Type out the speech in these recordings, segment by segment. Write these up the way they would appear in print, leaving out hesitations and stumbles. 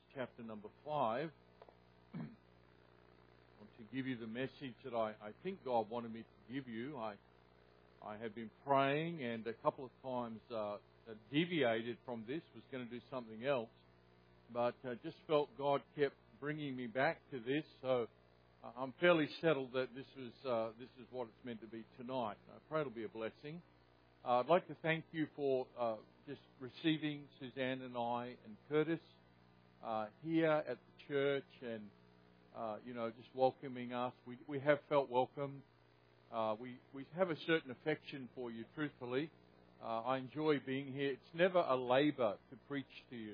chapter number 5. I want to give you the message that I think God wanted me to give you. I had been praying and a couple of times deviated from this, was going to do something else, but just felt God kept bringing me back to this, so I'm fairly settled that this is what it's meant to be tonight. I pray it'll be a blessing. I'd like to thank you for just receiving Suzanne and I and Curtis here at the church, and just welcoming us. We have felt welcomed. We have a certain affection for you, truthfully. I enjoy being here. It's never a labour to preach to you.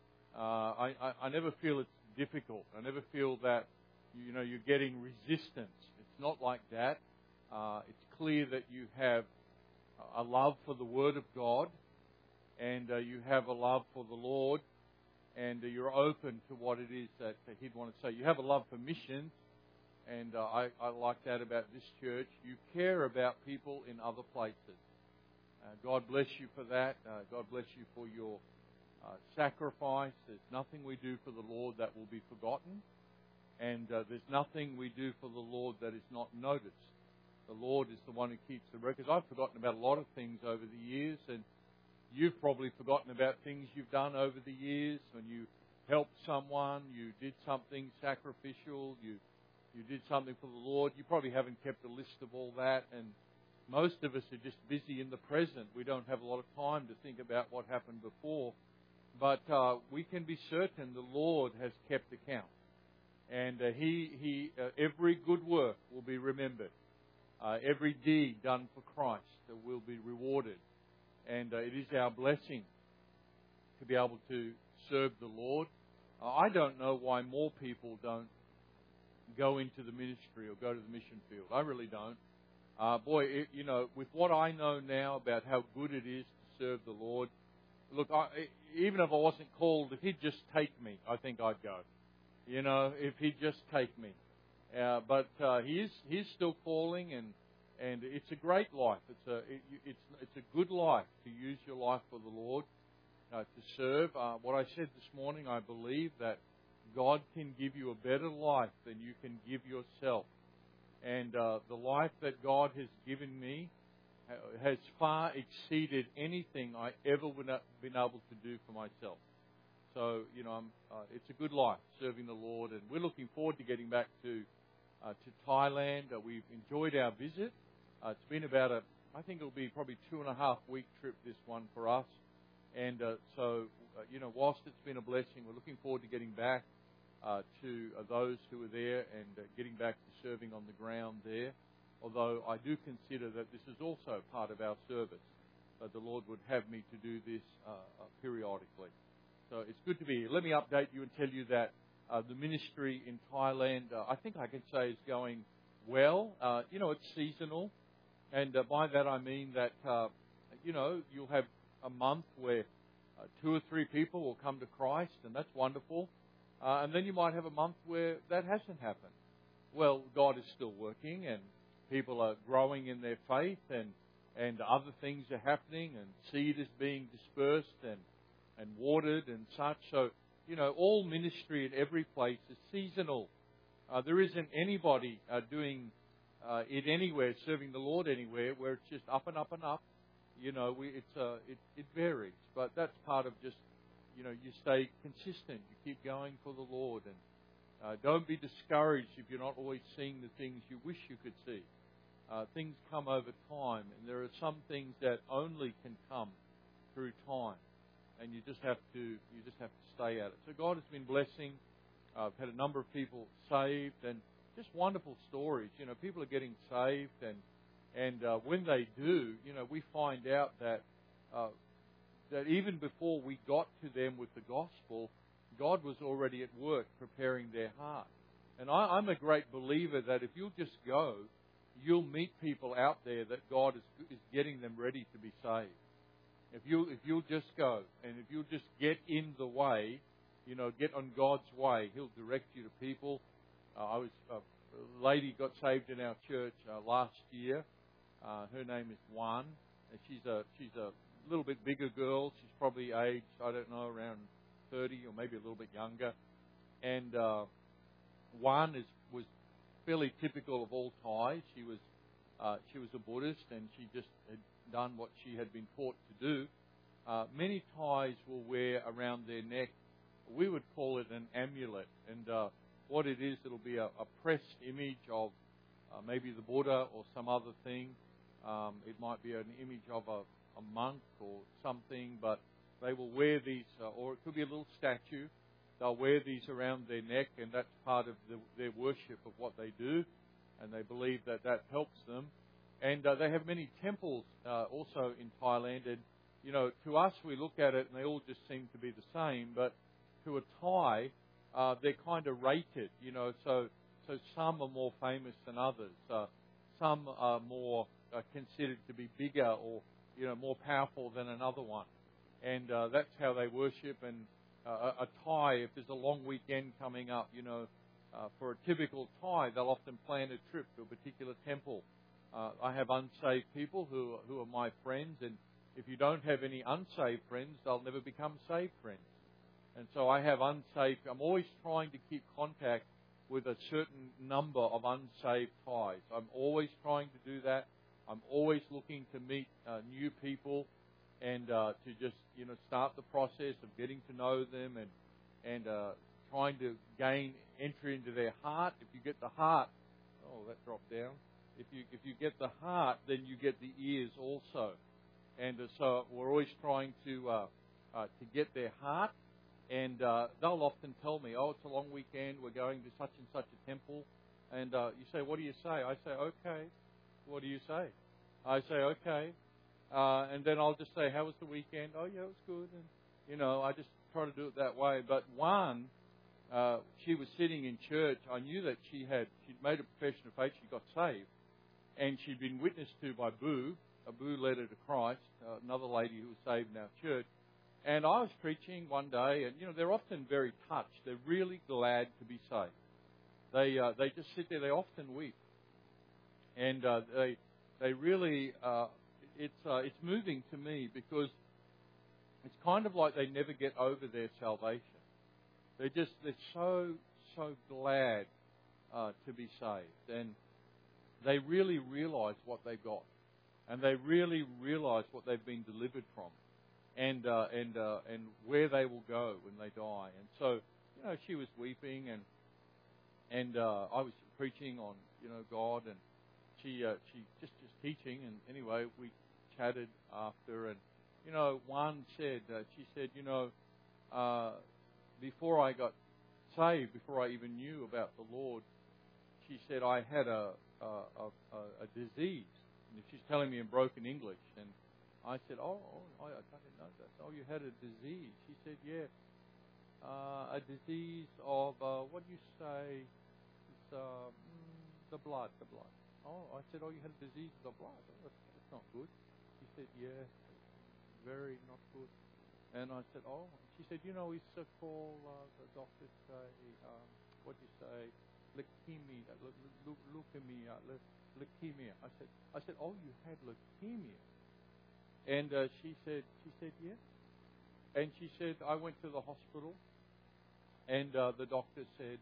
I never feel it's difficult. I never feel that you're getting resistance. It's not like that. It's clear that you have a love for the Word of God, and you have a love for the Lord, and you're open to what it is that He'd want to say. You have a love for missions, and I like that about this church. You care about people in other places. God bless you for that. God bless you for your sacrifice. There's nothing we do for the Lord that will be forgotten, and there's nothing we do for the Lord that is not noticed. The Lord is the one who keeps the records. I've forgotten about a lot of things over the years, and you've probably forgotten about things you've done over the years. When you helped someone, you did something sacrificial, you did something for the Lord. You probably haven't kept a list of all that, and most of us are just busy in the present. We don't have a lot of time to think about what happened before, but we can be certain the Lord has kept account, and He every good work will be remembered. Every deed done for Christ will be rewarded. And it is our blessing to be able to serve the Lord. I don't know why more people don't go into the ministry or go to the mission field. I really don't. With what I know now about how good it is to serve the Lord, look, even if I wasn't called, if He'd just take me, I think I'd go. If He'd just take me. But He is still calling, and it's a great life. It's a good life to use your life for the Lord, to serve. What I said this morning, I believe that God can give you a better life than you can give yourself, and the life that God has given me has far exceeded anything I ever would have been able to do for myself. So it's a good life serving the Lord, and we're looking forward to getting back to Thailand. We've enjoyed our visit. It's been about I think it'll be probably 2.5 week trip, this one for us. And whilst it's been a blessing, we're looking forward to getting back to those who are there and getting back to serving on the ground there. Although I do consider that this is also part of our service. The Lord would have me to do this periodically. So it's good to be here. Let me update you and tell you that the ministry in Thailand, I think I can say, is going well. It's seasonal. And by that I mean that, you'll have a month where 2 or 3 people will come to Christ, and that's wonderful. And then you might have a month where that hasn't happened. Well, God is still working, and people are growing in their faith, and other things are happening, and seed is being dispersed and watered and such. So, all ministry in every place is seasonal. There isn't anybody doing it anywhere, serving the Lord anywhere, where it's just up and up and up. It varies, but that's part of just, you stay consistent. You keep going for the Lord, and don't be discouraged if you're not always seeing the things you wish you could see. Things come over time, and there are some things that only can come through time, and you just have to stay at it. So God has been blessing. I've had a number of people saved, and just wonderful stories. People are getting saved, and when they do, we find out that even before we got to them with the gospel, God was already at work preparing their heart. And I'm a great believer that if you'll just go, you'll meet people out there that God is getting them ready to be saved. If you'll just go, and if you'll just get in the way, get on God's way, He'll direct you to people. A lady got saved in our church last year. Her name is Juan. And she's a little bit bigger girl. She's probably aged, I don't know, around 30 or maybe a little bit younger. And one was fairly typical of all Thais. She was a Buddhist, and she just had done what she had been taught to do. Many Thais will wear around their neck, we would call it an amulet. And what it is, it'll be a pressed image of maybe the Buddha or some other thing. It might be an image of a monk or something, but they will wear these, or it could be a little statue. They'll wear these around their neck, and that's part of their worship of what they do, and they believe that helps them. And they have many temples also in Thailand, and to us we look at it and they all just seem to be the same, but to a Thai, they're kind of rated, so some are more famous than others. Some are more considered to be bigger or, more powerful than another one. And that's how they worship. And a Thai, if there's a long weekend coming up, for a typical Thai, they'll often plan a trip to a particular temple. I have unsaved people who are my friends, and if you don't have any unsaved friends, they'll never become saved friends. And so I have unsaved. I'm always trying to keep contact with a certain number of unsaved Thais. I'm always trying to do that. I'm always looking to meet new people and to just, start the process of getting to know them and trying to gain entry into their heart. If you get the heart, that dropped down. If you get the heart, then you get the ears also. And so we're always trying to get their heart. And they'll often tell me, it's a long weekend, we're going to such and such a temple. And you say, what do you say? I say, okay. What do you say? I say, okay. And then I'll just say, how was the weekend? Oh, yeah, it was good. And, I just try to do it that way. But one, she was sitting in church. I knew that she'd made a profession of faith. She got saved. And she'd been witnessed to by Boo. Boo led her to Christ, another lady who was saved in our church. And I was preaching one day, and, they're often very touched. They're really glad to be saved. They just sit there. They often weep. And they really, it's moving to me because it's kind of like they never get over their salvation. They're so glad to be saved. And they really realize what they've got. And they really realize what they've been delivered from. And where they will go when they die. And so, she was weeping, and I was preaching on, God, and she just teaching. And anyway, we chatted after, and one said, she said, before I got saved, before I even knew about the Lord, she said I had a disease. And she's telling me in broken English, and I said, I didn't know that. Oh, you had a disease. She said, yeah, a disease of, what do you say? It's the blood. Oh, I said, you had a disease of the blood. Oh, that's not good. She said, yeah, very not good. And I said, she said, it's called, the doctors say, what do you say? Leukemia. Leukemia. I said, you had leukemia. And she said, yeah. And she said, I went to the hospital, and the doctor said,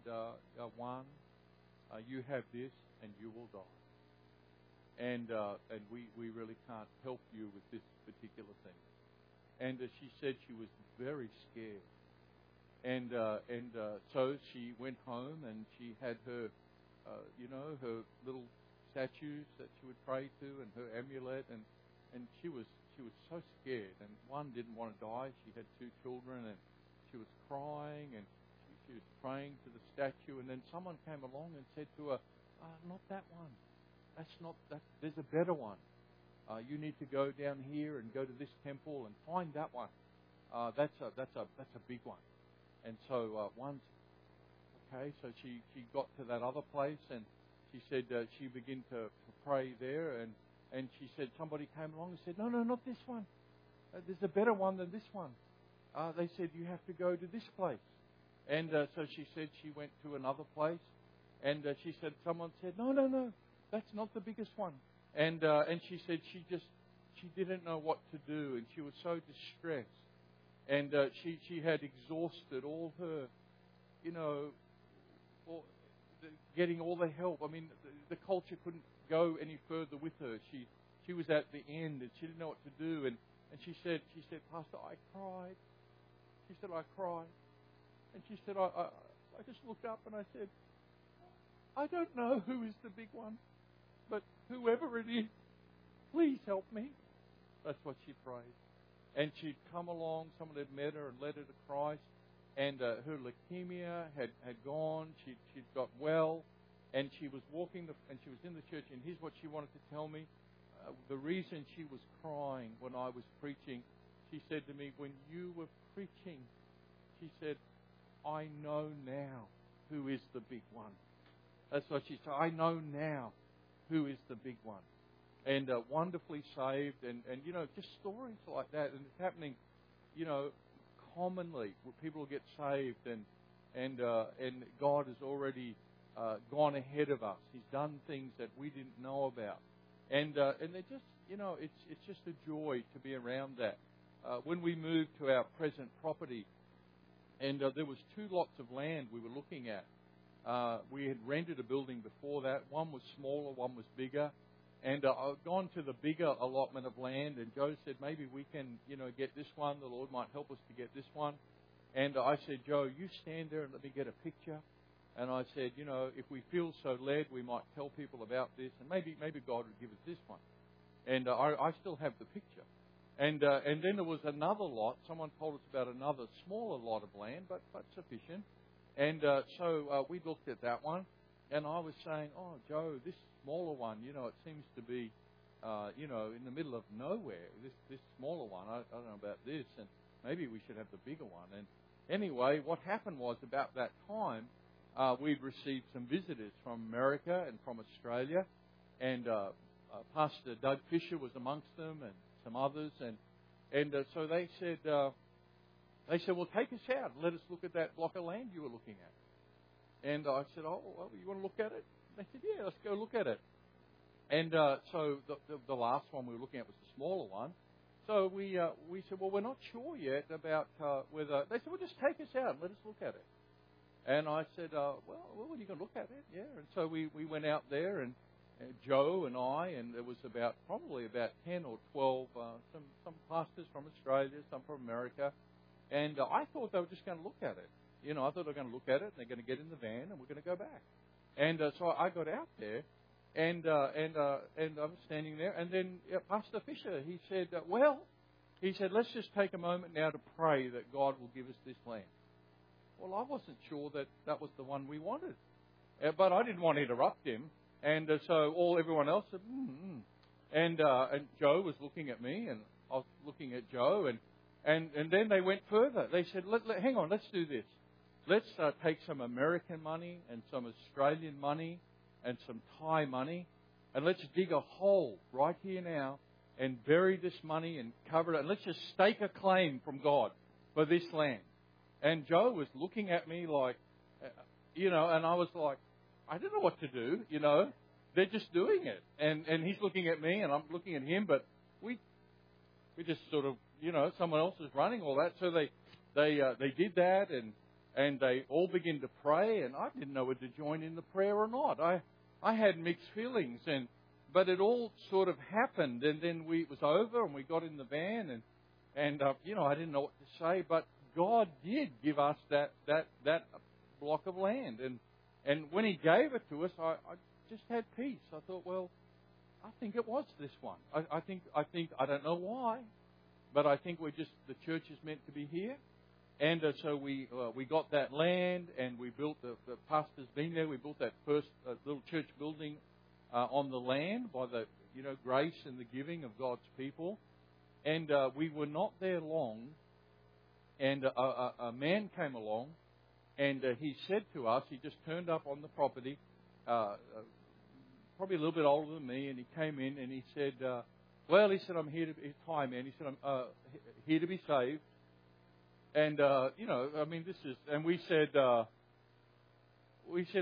you have this, and you will die. And we really can't help you with this particular thing. And she said she was very scared. And so she went home, and she had her, her little statues that she would pray to, and her amulet, and she was so scared. And one didn't want to die. She had 2 children, and she was crying, and she was praying to the statue. And then someone came along and said to her, not that one. That's not that. There's a better one. You need to go down here and go to this temple and find that one. That's a big one. And so one's okay. So she got to that other place, and she said she began to pray there, and she said somebody came along and said, no, not this one. There's a better one than this one. They said you have to go to this place. And so she said she went to another place, and she said someone said, no, that's not the biggest one. And she said she didn't know what to do, and she was so distressed. And she had exhausted all her, getting all the help. I mean, the culture couldn't go any further with her. She was at the end, and she didn't know what to do. And she said, Pastor, I cried. She said, I cried. And she said, I just looked up and I said, I don't know who is the big one, but whoever it is, please help me. That's what she prayed. And she'd come along, someone had met her and led her to Christ, and her leukemia had gone, she'd got well, and she was and she was in the church, and here's what she wanted to tell me. The reason she was crying when I was preaching, she said to me, when you were preaching, she said, I know now who is the big one. That's what she said. I know now who is the big one. And wonderfully saved, and just stories like that. And it's happening, commonly, where people get saved, and God has already gone ahead of us. He's done things that we didn't know about. And they're just, it's just a joy to be around that. When we moved to our present property, and there was 2 lots of land we were looking at. We had rented a building before that. One was smaller, one was bigger. And I'd gone to the bigger allotment of land, and Joe said, maybe we can, get this one. The Lord might help us to get this one. And I said, Joe, you stand there and let me get a picture. And I said, if we feel so led, we might tell people about this, and maybe God would give us this one. And I still have the picture. And then there was another lot. Someone told us about another smaller lot of land, but sufficient. And so we looked at that one, and I was saying, oh, Joe, this smaller one, it seems to be, in the middle of nowhere. This smaller one, I don't know about this, and maybe we should have the bigger one. And anyway, what happened was about that time, we'd received some visitors from America and from Australia, and Pastor Doug Fisher was amongst them, and some others, and so they said, well, take us out and let us look at that block of land you were looking at. And I said, oh, well, you want to look at it? They said, yeah, let's go look at it. And so the last one we were looking at was the smaller one. So we said, well, we're not sure yet about whether. They said, well, just take us out and let us look at it. And I said, well, you can look at it, yeah. And so we went out there, and Joe and I, and there was probably about 10 or 12, some pastors from Australia, some from America. And I thought they were just going to look at it. I thought they were going to look at it, and they're going to get in the van, and we're going to go back. And so I got out there, and I was standing there, and then Pastor Fisher, he said, let's just take a moment now to pray that God will give us this land. Well, I wasn't sure that was the one we wanted, but I didn't want to interrupt him, and so everyone else said, and Joe was looking at me, and I was looking at Joe, and then they went further. They said, hang on, let's do this. Let's take some American money and some Australian money and some Thai money, and let's dig a hole right here now and bury this money and cover it, and let's just stake a claim from God for this land. And Joe was looking at me like, and I was like, I don't know what to do, They're just doing it. And he's looking at me, and I'm looking at him, but we just sort of, someone else is running all that. So they did that, and they all began to pray, and I didn't know whether to join in the prayer or not. I had mixed feelings, but it all sort of happened, and then it was over, and we got in the van, and I didn't know what to say, but God did give us that block of land, and when He gave it to us, I just had peace. I thought, well, I think it was this one. I think I don't know why, but I think the church is meant to be here. And so we got that land, and we built the pastor's been there. We built that first little church building on the land by the grace and the giving of God's people. And we were not there long, and a man came along, and he said to us, he just turned up on the property, probably a little bit older than me, and he came in and he said, he said, I'm here to be, Thai man, he said, I'm here to be saved. And, this is, and we said,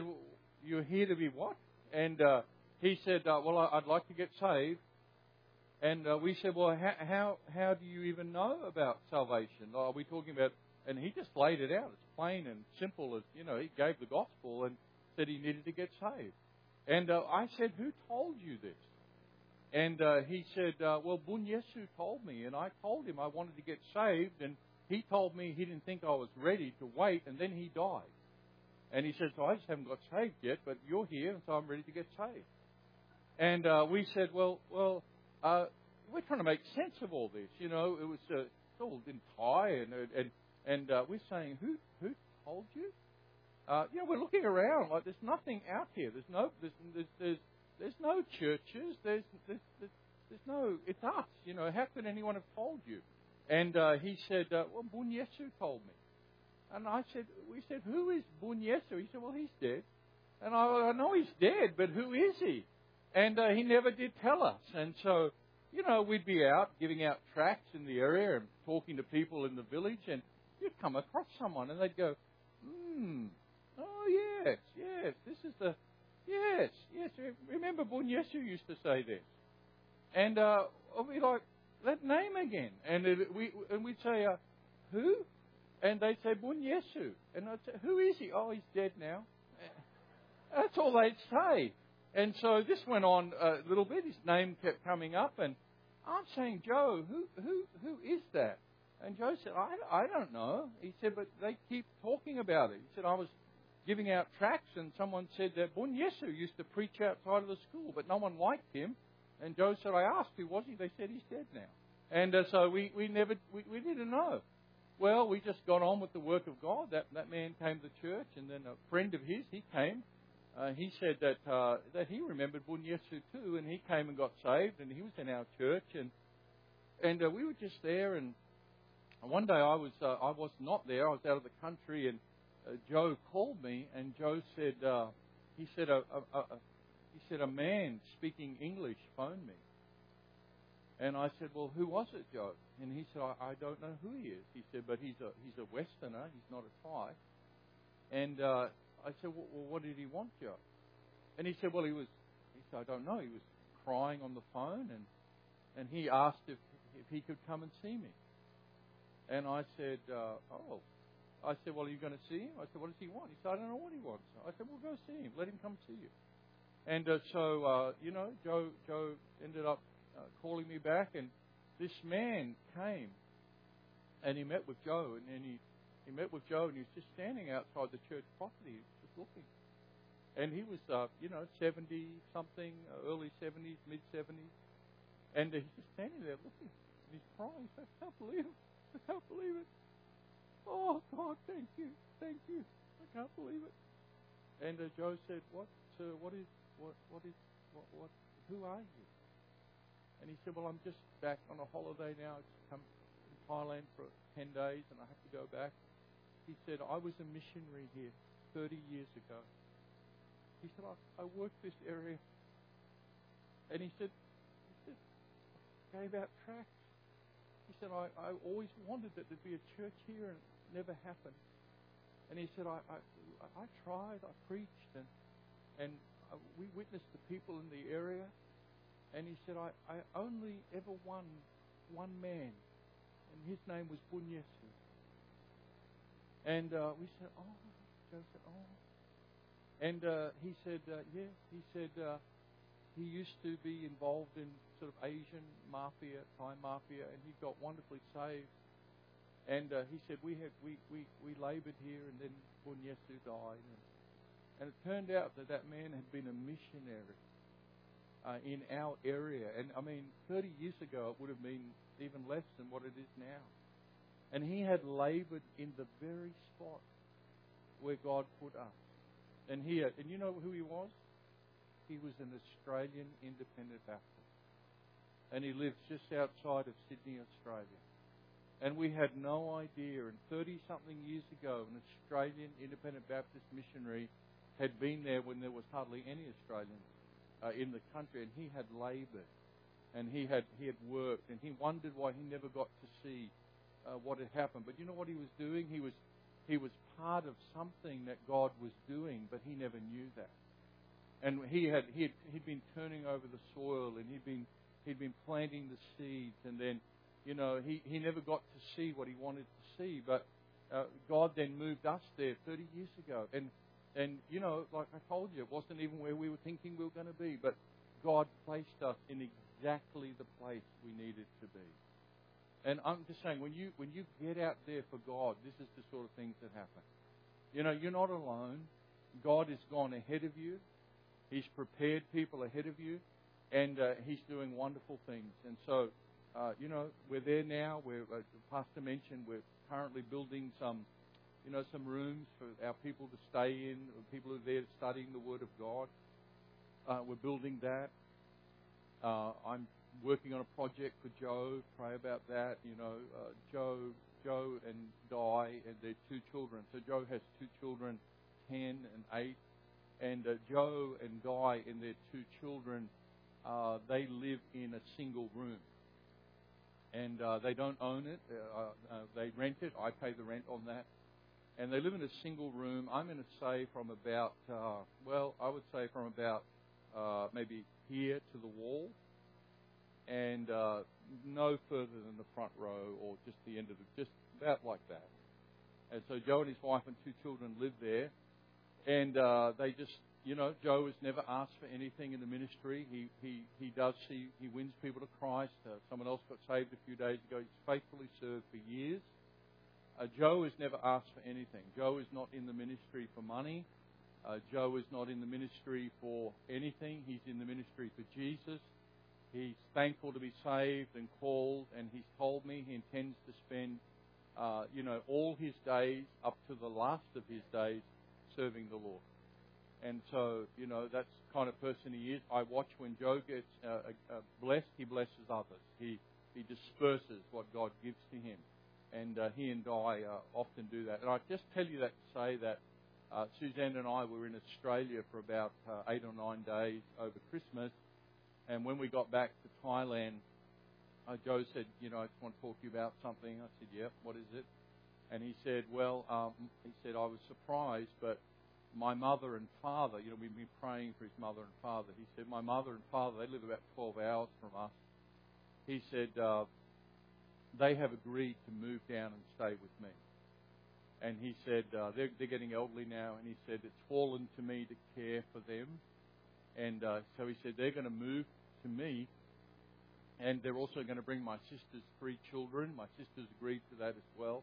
you're here to be what? And he said, I'd like to get saved. And we said, well, how do you even know about salvation? Are we talking about... And he just laid it out. It's plain and simple. As he gave the gospel and said he needed to get saved. And I said, who told you this? And he said, well, Bunyesu told me. And I told him I wanted to get saved. And he told me he didn't think I was ready to wait. And then he died. And he said, so I just haven't got saved yet, but you're here, and so I'm ready to get saved. And we said, well, we're trying to make sense of all this. It was it's all in Thai, and we're saying, who told you? We're looking around like there's nothing out here. There's no churches. There's no. It's us. How could anyone have told you? And he said, well, Bunyesu told me. And we said, who is Bunyesu? He said, well, he's dead. And I know he's dead, but who is he? And he never did tell us. And so, we'd be out giving out tracts in the area and talking to people in the village, and you'd come across someone and they'd go, oh, yes, this is the, yes, remember Bunyesu used to say this. And we'd be like, that name again. And we'd say, who? And they'd say, Bunyesu. And I'd say, who is he? Oh, he's dead now. That's all they'd say. And so this went on a little bit. His name kept coming up. And I'm saying, Joe, who is that? And Joe said, I don't know. He said, but they keep talking about it. He said, I was giving out tracts and someone said that Bunyesu used to preach outside of the school, but no one liked him. And Joe said, I asked, who was he? They said, he's dead now. And so we didn't know. Well, we just got on with the work of God. That man came to church, and then a friend of his, he came. He said that he remembered Bunyesu too, and he came and got saved, and he was in our church, and we were just there. And one day I was not there. I was out of the country, and Joe called me, and Joe said he said a man speaking English phoned me. And I said, well, who was it, Joe? And he said, I don't know who he is. He said, but he's a Westerner. He's not a Thai. And I said, well, what did he want, Joe? And he said, he said, I don't know. He was crying on the phone, and he asked if he could come and see me. And I said, I said, well, are you going to see him? I said, what does he want? He said, I don't know what he wants. I said, well, go see him. Let him come see you. And so, Joe ended up calling me back, and this man came, and he met with Joe, and he met with Joe, and he was just standing outside the church property, just looking. And he was, 70-something, early 70s, mid-70s, and he's just standing there looking, and he's crying. I can't believe it. I can't believe it. Oh, God, thank you. I can't believe it. And Joe said, who are you? And he said, well, I'm just back on a holiday now. I've come from Thailand for 10 days, and I have to go back. He said, I was a missionary here 30 years ago. He said, I worked this area. And he said, gave out tracts. He said, I always wanted that there'd be a church here, and it never happened. And he said, I tried, I preached, and we witnessed the people in the area. And he said, I only ever won one man, and his name was Bunyesu. And we said, oh. Joe said, oh. And he said, yeah. He said he used to be involved in sort of Asian mafia, Thai mafia, and he got wonderfully saved. And he said, we laboured here, and then Bunyesu died. And it turned out that man had been a missionary in our area. And, 30 years ago, it would have been even less than what it is now. And he had laboured in the very spot where God put us. And you know who he was? He was an Australian Independent Baptist. And he lives just outside of Sydney, Australia. And we had no idea. And 30-something years ago, an Australian Independent Baptist missionary had been there when there was hardly any Australians in the country, and he had laboured, and he had worked, and he wondered why he never got to see what had happened. But you know what he was doing? He was part of something that God was doing, but he never knew that. And he'd been turning over the soil, and he'd been he'd been planting the seeds, and then, he never got to see what he wanted to see. But God then moved us there 30 years ago. And like I told you, it wasn't even where we were thinking we were going to be. But God placed us in exactly the place we needed to be. And I'm just saying, when you get out there for God, this is the sort of things that happen. You're not alone. God has gone ahead of you. He's prepared people ahead of you. And He's doing wonderful things. And so, we're there now. The pastor mentioned we're currently building some rooms for our people to stay in, people who are there studying the Word of God. We're building that. I'm working on a project for Joe. Pray about that. Joe and Di and their two children. So Joe has two children, 10 and 8. And Joe and Di and their two children, they live in a single room. And they don't own it. They rent it. I pay the rent on that. And they live in a single room. I'm going to say from about, I would say from about maybe here to the wall. And no further than the front row or just the end of just about like that. And so Joe and his wife and two children live there. And they just, Joe has never asked for anything in the ministry. He wins people to Christ. Someone else got saved a few days ago. He's faithfully served for years. Joe has never asked for anything. Joe is not in the ministry for money. Joe is not in the ministry for anything. He's in the ministry for Jesus. He's thankful to be saved and called, and he's told me he intends to spend, all his days up to the last of his days serving the Lord. And so, that's the kind of person he is. I watch when Joe gets blessed, he blesses others. He disperses what God gives to him. And he and Di often do that. And I just tell you that to say that Suzanne and I were in Australia for about 8 or 9 days over Christmas. And when we got back to Thailand, Joe said, I just want to talk to you about something. I said, yep, what is it? And he said, I was surprised, but my mother and father, we've been praying for his mother and father. He said, my mother and father, they live about 12 hours from us. He said, they have agreed to move down and stay with me. And he said, they're getting elderly now, and he said, it's fallen to me to care for them. And so he said, they're going to move to me, and they're also going to bring my sister's 3 children. My sister's agreed to that as well.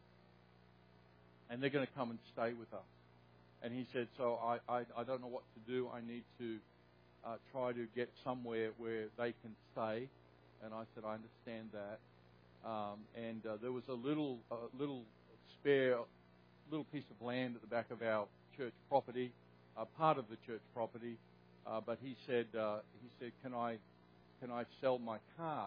And they're going to come and stay with us. And he said, so I don't know what to do. I need to try to get somewhere where they can stay. And I said, I understand that. And there was a little spare little piece of land at the back of our church property, part of the church property. But he said, can I sell my car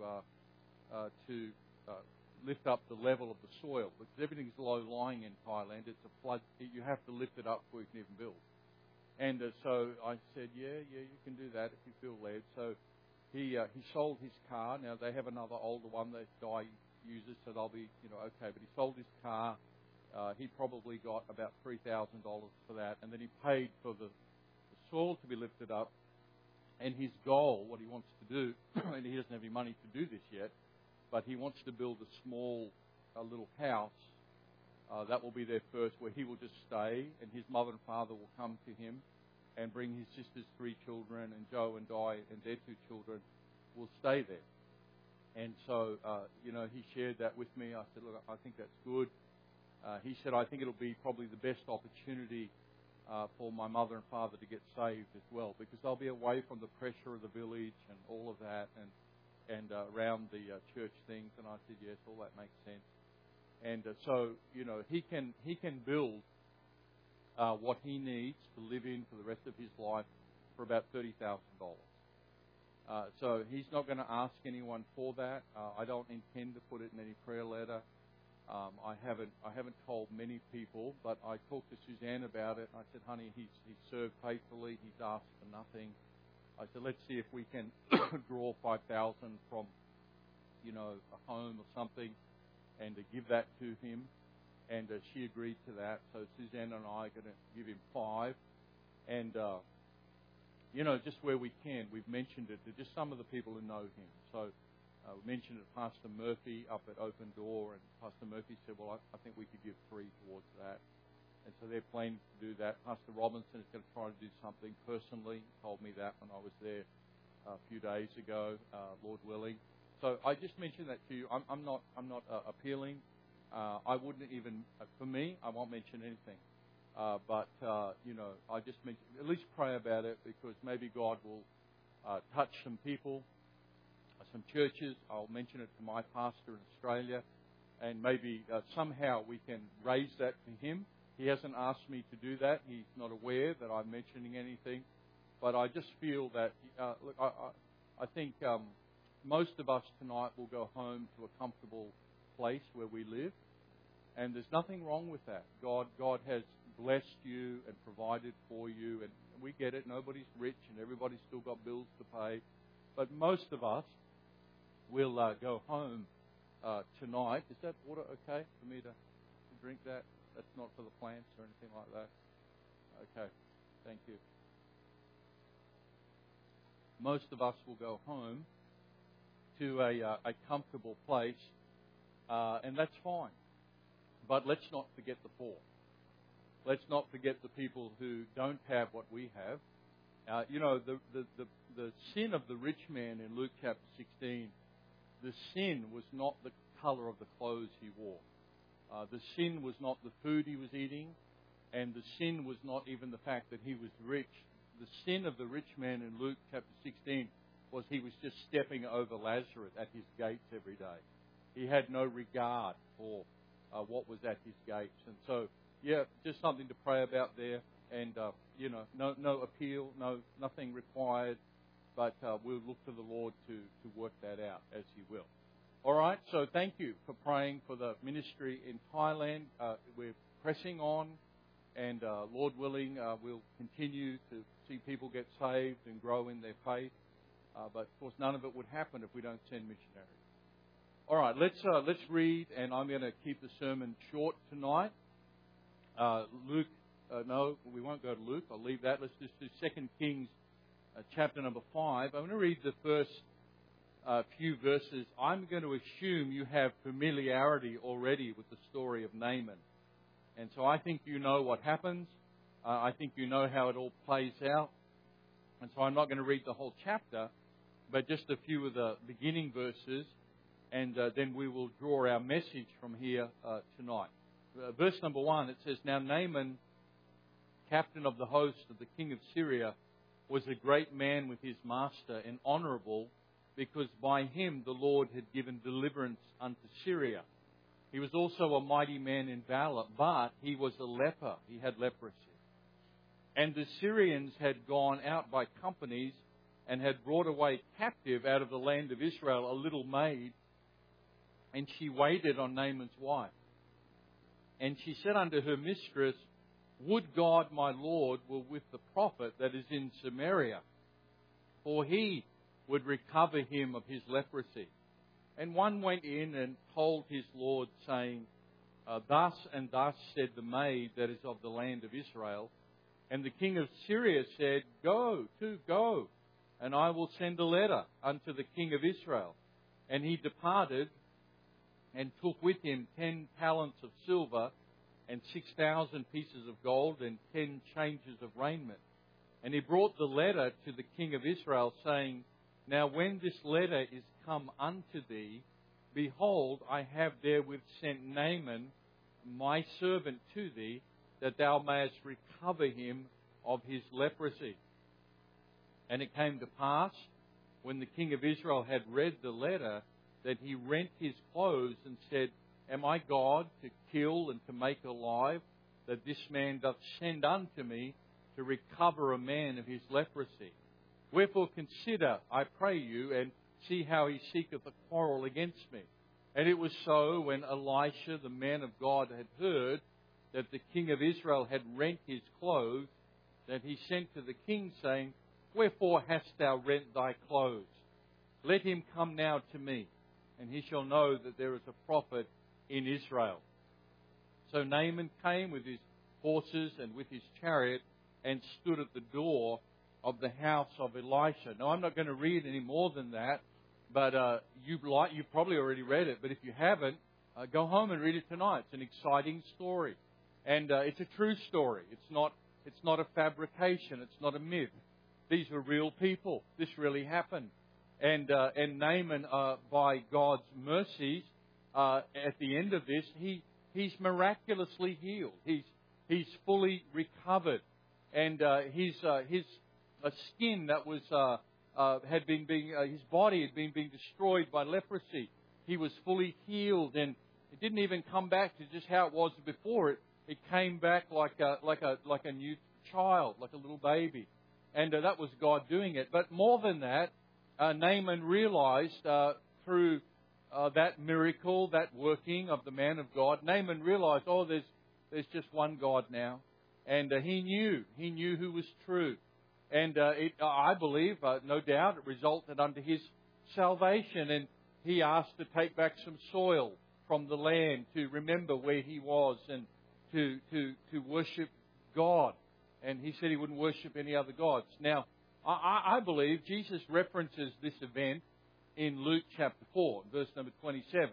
to lift up the level of the soil, because everything's low lying in Thailand. It's a flood. You have to lift it up before you can even build. And so I said, yeah, you can do that if you feel led. So he sold his car. Now they have another older one that Di uses, so they'll be okay. But he sold his car. He probably got about $3,000 for that, and then he paid for the soil to be lifted up. And his goal, what he wants to do, and he doesn't have any money to do this yet, but he wants to build a small little house that will be there first, where he will just stay, and his mother and father will come to him and bring his sister's 3 children, and Joe and Di and their 2 children will stay there. And so, he shared that with me. I said, look, I think that's good. He said, I think it'll be probably the best opportunity for my mother and father to get saved as well, because they'll be away from the pressure of the village and all of that, and around the church things. And I said, yes, all that makes sense. And so, he can build what he needs to live in for the rest of his life for about $30,000. So he's not going to ask anyone for that. I don't intend to put it in any prayer letter. I haven't told many people, but I talked to Suzanne about it. I said, honey, he's served faithfully. He's asked for nothing. I said, let's see if we can draw $5,000 from, a home or something, and to give that to him. And she agreed to that. So Suzanne and I are going to give him $5,000. And just where we can, we've mentioned it to just some of the people who know him. So we mentioned it to Pastor Murphy up at Open Door, and Pastor Murphy said, well, I think we could give 3 towards that. And so they're planning to do that. Pastor Robinson is going to try to do something personally. He told me that when I was there a few days ago, Lord willing. So I just mentioned that to you. I'm not appealing. I wouldn't even, for me, I won't mention anything. But I just mentioned, at least pray about it, because maybe God will touch some people, some churches. I'll mention it to my pastor in Australia, and maybe somehow we can raise that to him. He hasn't asked me to do that. He's not aware that I'm mentioning anything. But I just feel that, look, I think most of us tonight will go home to a comfortable place where we live. And there's nothing wrong with that. God has blessed you and provided for you. And we get it. Nobody's rich and everybody's still got bills to pay. But most of us will go home tonight. Is that water okay for me to drink that? That's not for the plants or anything like that? Okay. Thank you. Most of us will go home to a comfortable place, and that's fine. But let's not forget the poor. Let's not forget the people who don't have what we have. The sin of the rich man in Luke chapter 16, the sin was not the color of the clothes he wore. The sin was not the food he was eating, and the sin was not even the fact that he was rich. The sin of the rich man in Luke chapter 16 was he was just stepping over Lazarus at his gates every day. He had no regard for what was at his gates. And so, just something to pray about there. And, no appeal, nothing required. But we'll look to the Lord to work that out as he will. All right, so thank you for praying for the ministry in Thailand. We're pressing on, and Lord willing, we'll continue to see people get saved and grow in their faith. But of course, none of it would happen if we don't send missionaries. All right, let's read, and I'm going to keep the sermon short tonight. Luke, no, we won't go to Luke. I'll leave that. Let's just do 2 Kings chapter number 5. I'm going to read the first few verses. I'm going to assume you have familiarity already with the story of Naaman. And so I think you know what happens. I think you know how it all plays out. And so I'm not going to read the whole chapter, but just a few of the beginning verses. And then we will draw our message from here tonight. Verse number 1, it says, Now Naaman, captain of the host of the king of Syria, was a great man with his master and honourable, because by him the Lord had given deliverance unto Syria. He was also a mighty man in valour, but he was a leper. He had leprosy. And the Syrians had gone out by companies and had brought away captive out of the land of Israel a little maid, and she waited on Naaman's wife. And she said unto her mistress, Would God my Lord were with the prophet that is in Samaria, for he would recover him of his leprosy. And one went in and told his Lord, saying, Thus and thus said the maid that is of the land of Israel. And the king of Syria said, Go, and I will send a letter unto the king of Israel. And he departed and took with him 10 talents of silver and 6,000 pieces of gold and 10 changes of raiment. And he brought the letter to the king of Israel, saying, Now when this letter is come unto thee, behold, I have therewith sent Naaman, my servant, to thee, that thou mayest recover him of his leprosy. And it came to pass, when the king of Israel had read the letter, that he rent his clothes and said, Am I God to kill and to make alive, that this man doth send unto me to recover a man of his leprosy? Wherefore consider, I pray you, and see how he seeketh a quarrel against me. And it was so, when Elisha, the man of God, had heard that the king of Israel had rent his clothes, that he sent to the king, saying, Wherefore hast thou rent thy clothes? Let him come now to me, and he shall know that there is a prophet in Israel. So Naaman came with his horses and with his chariot, and stood at the door. of the house of Elisha. Now, I'm not going to read any more than that, but you've probably already read it. But if you haven't, go home and read it tonight. It's an exciting story, and it's a true story. It's not a fabrication. It's not a myth. These were real people. This really happened, and Naaman, by God's mercies, at the end of this, he's miraculously healed. He's fully recovered, and his skin that was had been his body had been being destroyed by leprosy. He was fully healed, and it didn't even come back to just how it was before. It came back like a new child, like a little baby, and that was God doing it. But more than that, Naaman realized through that miracle, that working of the man of God, Naaman realized, there's just one God now. And he knew who was true. And I believe, no doubt, it resulted unto his salvation. And he asked to take back some soil from the land to remember where he was and to worship God. And he said he wouldn't worship any other gods. Now, I believe Jesus references this event in Luke chapter 4, verse number 27.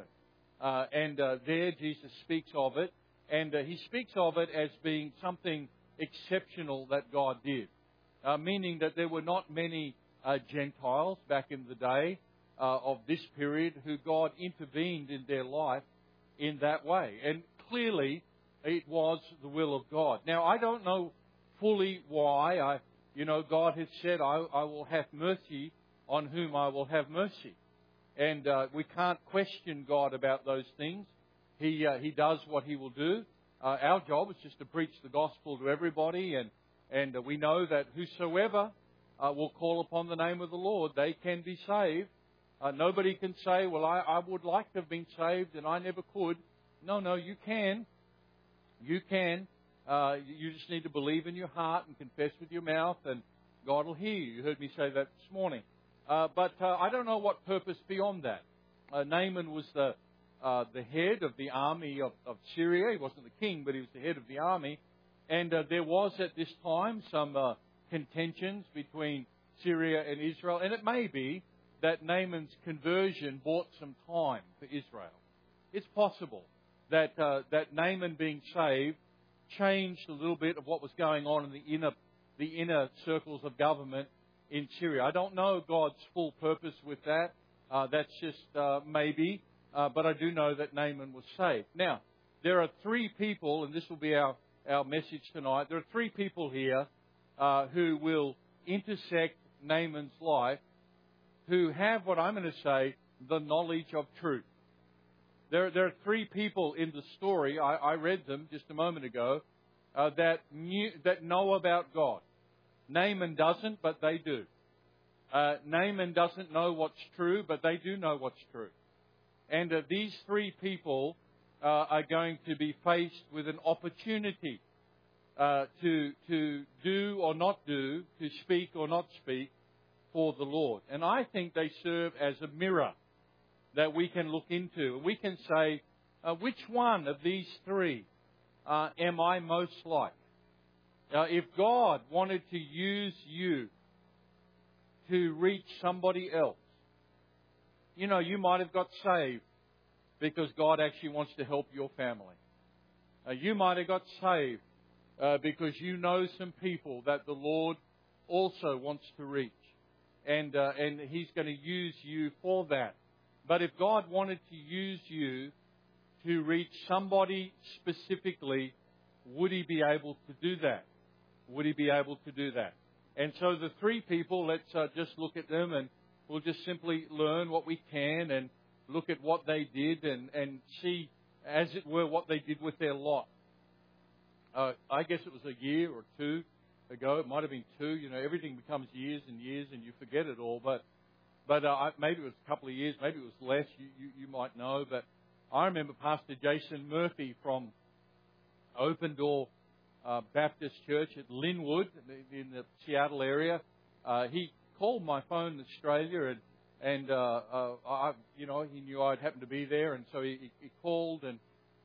There Jesus speaks of it. And he speaks of it as being something exceptional that God did. Meaning that there were not many Gentiles back in the day of this period who God intervened in their life in that way. And clearly, it was the will of God. Now, I don't know fully why. God has said, I will have mercy on whom I will have mercy. And we can't question God about those things. He does what He will do. Our job is just to preach the gospel to everybody, and we know that whosoever will call upon the name of the Lord, they can be saved. Nobody can say, well, I would like to have been saved and I never could. No, you can. You can. You just need to believe in your heart and confess with your mouth, and God will hear you. You heard me say that this morning. But I don't know what purpose beyond that. Naaman was the head of the army of Syria. He wasn't the king, but he was the head of the army. And there was at this time some contentions between Syria and Israel. And it may be that Naaman's conversion bought some time for Israel. It's possible that Naaman being saved changed a little bit of what was going on in the inner circles of government in Syria. I don't know God's full purpose with that. That's just maybe. But I do know that Naaman was saved. Now, there are three people, and this will be our message tonight. There are three people here who will intersect Naaman's life, who have what I'm going to say, the knowledge of truth. There are three people in the story, I read them just a moment ago, that know about God. Naaman doesn't, but they do. Naaman doesn't know what's true, but they do know what's true. And these three people are going to be faced with an opportunity to do or not do, to speak or not speak for the Lord. And I think they serve as a mirror that we can look into. We can say, which one of these three am I most like? If God wanted to use you to reach somebody else, you might have got saved because God actually wants to help your family. You might have got saved because you know some people that the Lord also wants to reach. And He's going to use you for that. But if God wanted to use you to reach somebody specifically, would He be able to do that? Would He be able to do that? And so the three people, let's just look at them, and we'll just simply learn what we can and look at what they did and see, as it were, what they did with their lot. I guess it was a year or two ago. It might have been two. Everything becomes years and years and you forget it all. But maybe it was a couple of years. Maybe it was less. You might know. But I remember Pastor Jason Murphy from Open Door Baptist Church at Linwood in the Seattle area. He called my phone in Australia, and he knew I'd happen to be there, and so he called, and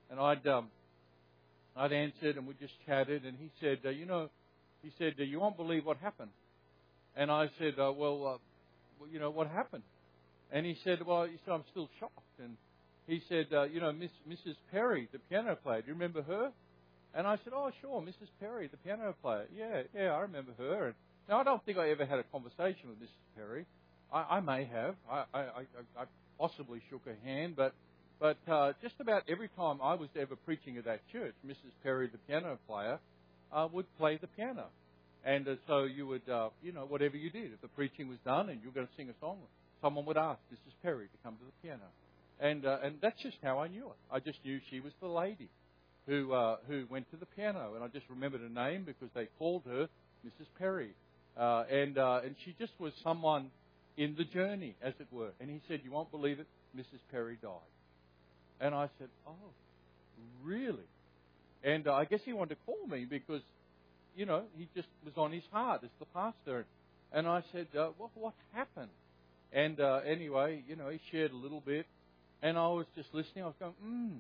I'd answered, and we just chatted, and he said, you won't believe what happened. And I said, well, what happened? And he said, I'm still shocked. And he said, Mrs. Perry, the piano player, do you remember her? And I said, oh, sure, Mrs. Perry, the piano player. Yeah, I remember her. And now, I don't think I ever had a conversation with Mrs. Perry. I may have. I possibly shook her hand, but just about every time I was ever preaching at that church, Mrs. Perry, the piano player, would play the piano. And so you would, whatever you did, if the preaching was done and you were going to sing a song, someone would ask Mrs. Perry to come to the piano. And that's just how I knew it. I just knew she was the lady who went to the piano. And I just remembered her name because they called her Mrs. Perry. And she just was someone in the journey, as it were. And he said, you won't believe it, Mrs. Perry died. And I said, oh, really? And I guess he wanted to call me because, he just was on his heart as the pastor. And I said, what happened? And anyway, he shared a little bit. And I was just listening. I was going,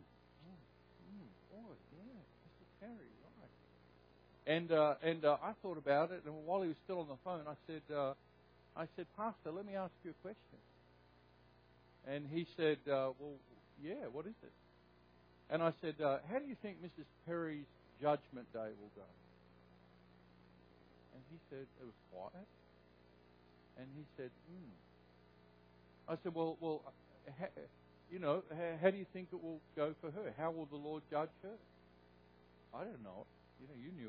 boy, yeah, Mrs. Perry, right. And I thought about it. And while he was still on the phone, I said, Pastor, let me ask you a question. And he said, yeah, what is it? And I said, how do you think Mrs. Perry's judgment day will go? And he said, it was quiet. And he said, I said, well, how do you think it will go for her? How will the Lord judge her? I don't know. You knew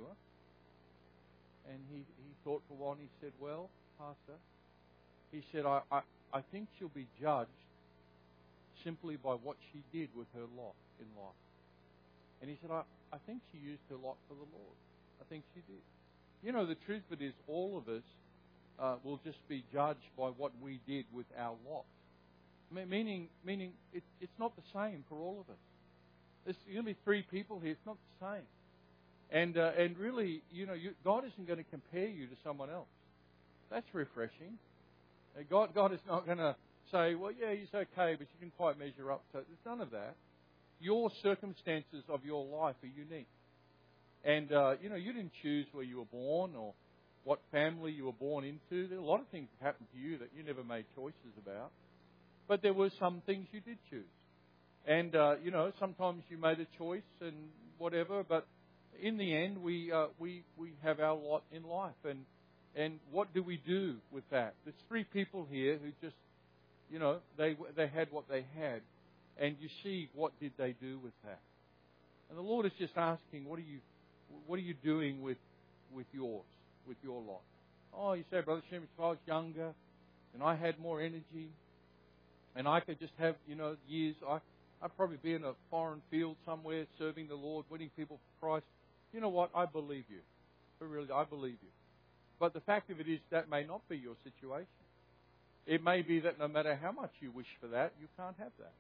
her. And he thought for a while and he said, well, Pastor, he said, I think she'll be judged simply by what she did with her lot in life. And he said, I think she used her lot for the Lord. I think she did. The truth of it is all of us will just be judged by what we did with our lot. Meaning it's not the same for all of us. There's going to be three people here. It's not the same. And really, God isn't going to compare you to someone else. That's refreshing. God is not going to say, well, yeah, he's okay, but you didn't quite measure up. So there's none of that. Your circumstances of your life are unique. And, you didn't choose where you were born or what family you were born into. There are a lot of things that happened to you that you never made choices about. But there were some things you did choose. And, sometimes you made a choice and whatever, but in the end, we have our lot in life. And what do we do with that? There's three people here who just, they had what they had. And you see, what did they do with that? And the Lord is just asking, what are you doing with yours, with your lot? Oh, you say, Brother Shem, if I was younger and I had more energy and I could just have, years, I'd probably be in a foreign field somewhere serving the Lord, winning people for Christ. You know what? I believe you. But really, I believe you. But the fact of it is that may not be your situation. It may be that no matter how much you wish for that, you can't have that.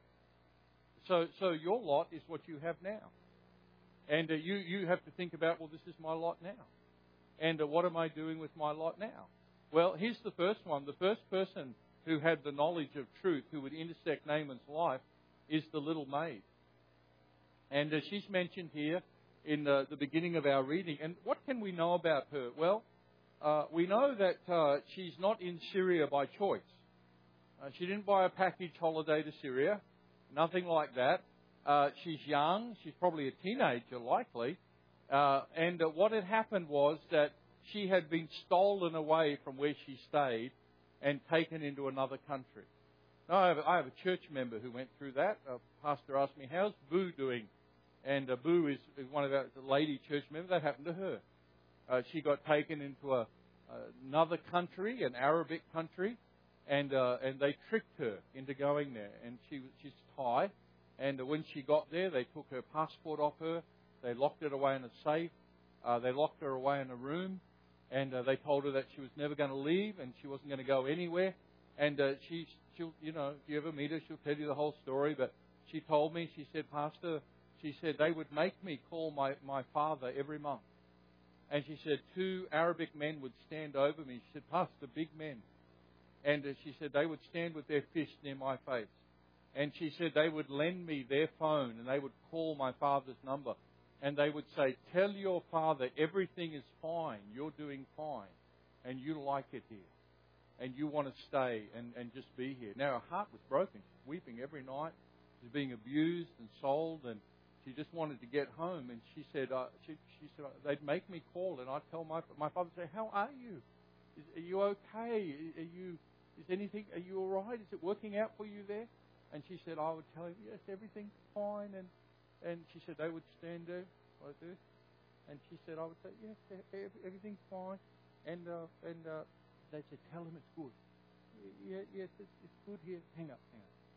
So your lot is what you have now. And you have to think about, well, this is my lot now. And what am I doing with my lot now? Well, here's the first one. The first person who had the knowledge of truth, who would intersect Naaman's life, is the little maid. And she's mentioned here in the beginning of our reading. And what can we know about her? Well, we know that she's not in Syria by choice. She didn't buy a package holiday to Syria. Nothing like that. She's young. She's probably a teenager, likely. And what had happened was that she had been stolen away from where she stayed and taken into another country. Now, I have a church member who went through that. Pastor asked me, how's Boo doing? And Boo is one of our lady church members. That happened to her. She got taken into another country, an Arabic country, and they tricked her into going there. And she's Thai. And when she got there, they took her passport off her. They locked it away in a safe. They locked her away in a room. And they told her that she was never going to leave and she wasn't going to go anywhere. And she'll, if you ever meet her, she'll tell you the whole story. But she told me, she said, Pastor, she said, they would make me call my father every month. And she said, 2 Arabic men would stand over me. She said, Pastor, big men. And she said, they would stand with their fist near my face. And she said, they would lend me their phone and they would call my father's number. And they would say, tell your father everything is fine. You're doing fine. and you like it here. And you want to stay and just be here. Now, her heart was broken. She's weeping every night. She's being abused and sold, and she just wanted to get home. And she said, she said they'd make me call, and I'd tell my father, say, how are you? Are you okay? Are you all right? Is it working out for you there? And she said, I would tell him, yes, everything's fine. And she said, they would stand there like this. And she said, I would say, yes, everything's fine. And they said, tell him it's good. Yes, it's good here. Hang up.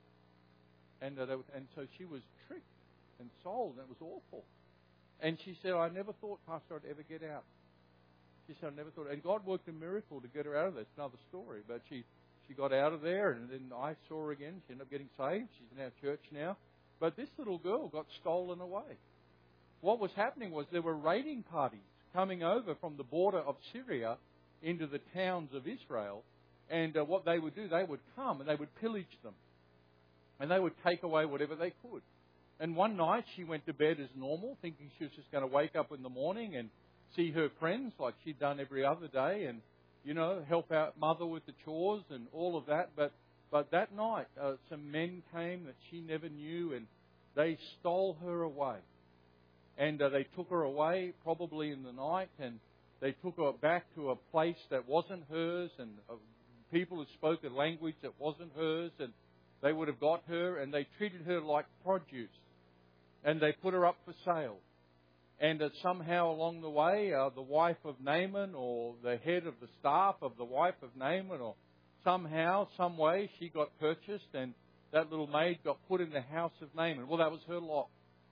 And so she was tricked and sold, and it was awful. And she said, I never thought, Pastor, I'd ever get out. She said, I never thought. And God worked a miracle to get her out of there. It's another story. But she got out of there, and then I saw her again. She ended up getting saved. She's in our church now. But this little girl got stolen away. What was happening was there were raiding parties coming over from the border of Syria into the towns of Israel. And what they would do, they would come and they would pillage them. And they would take away whatever they could. And one night she went to bed as normal, thinking she was just going to wake up in the morning and see her friends like she'd done every other day and, help out mother with the chores and all of that. But that night, some men came that she never knew, and they stole her away. And they took her away probably in the night, and they took her back to a place that wasn't hers, and people who spoke a language that wasn't hers, and they would have got her, and they treated her like produce. And they put her up for sale. And somehow along the way, the wife of Naaman, or the head of the staff of the wife of Naaman, or somehow, some way, she got purchased, and that little maid got put in the house of Naaman. Well, that was her lot.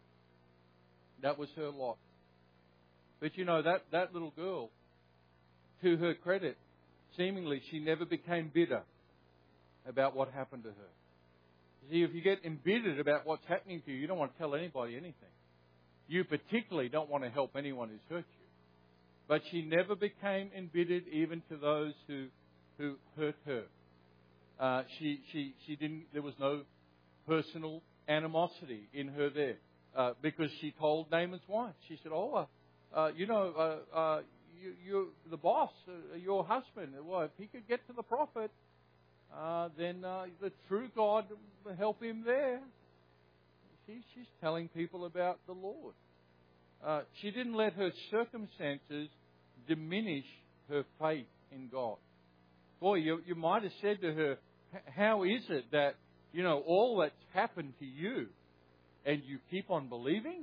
That was her lot. But that little girl, to her credit, seemingly she never became bitter about what happened to her. See, if you get embittered about what's happening to you, you don't want to tell anybody anything. You particularly don't want to help anyone who's hurt you. But she never became embittered even to those who hurt her. She didn't. There was no personal animosity in her there because she told Naaman's wife. She said, you the boss, your husband. Well, if he could get to the prophet, then the true God will help him there. She's telling people about the Lord. She didn't let her circumstances diminish her faith in God. Boy, you might have said to her, how is it that, all that's happened to you and you keep on believing?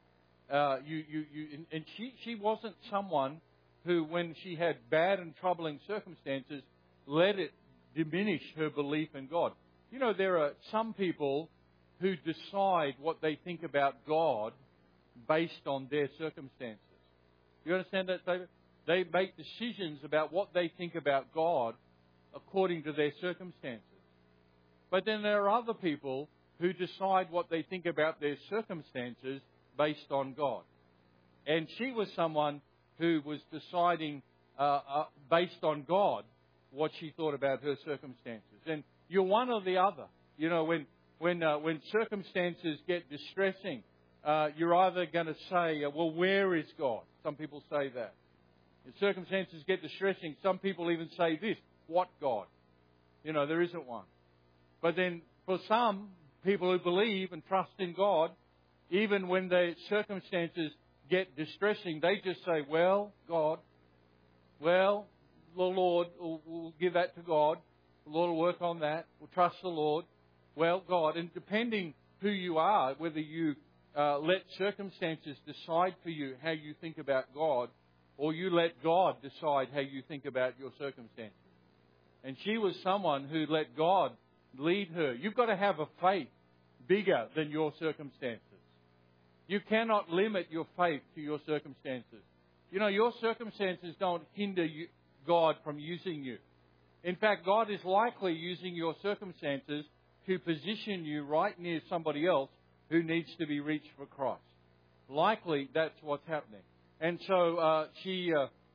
And she wasn't someone who, when she had bad and troubling circumstances, let it diminish her belief in God. There are some people who decide what they think about God based on their circumstances. You understand that, David? They make decisions about what they think about God according to their circumstances. But then there are other people who decide what they think about their circumstances based on God. And she was someone who was deciding based on God what she thought about her circumstances. And you're one or the other. When circumstances get distressing, you're either going to say, well, where is God? Some people say that. If circumstances get distressing, some people even say this, what God? There isn't one. But then for some people who believe and trust in God, even when the circumstances get distressing, they just say, well, God, well, the Lord, we'll give that to God. The Lord will work on that. We'll trust the Lord. Well, God, and depending who you are, whether you let circumstances decide for you how you think about God, or you let God decide how you think about your circumstances. And she was someone who let God lead her. You've got to have a faith bigger than your circumstances. You cannot limit your faith to your circumstances. Your circumstances don't hinder God from using you. In fact, God is likely using your circumstances to position you right near somebody else who needs to be reached for Christ. Likely, that's what's happening. And so she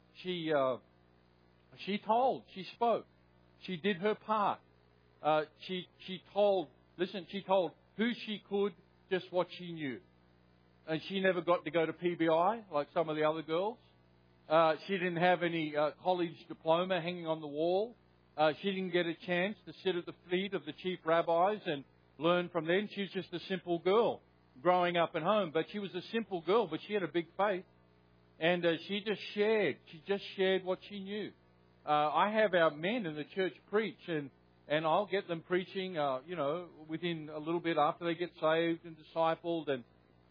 spoke. She did her part. She told who she could just what she knew. And she never got to go to PBI like some of the other girls. She didn't have any college diploma hanging on the wall. She didn't get a chance to sit at the feet of the chief rabbis and learn from them. She was just a simple girl growing up at home. But she was a simple girl, but she had a big faith. And she just shared what she knew. I have our men in the church preach, and I'll get them preaching, within a little bit after they get saved and discipled. And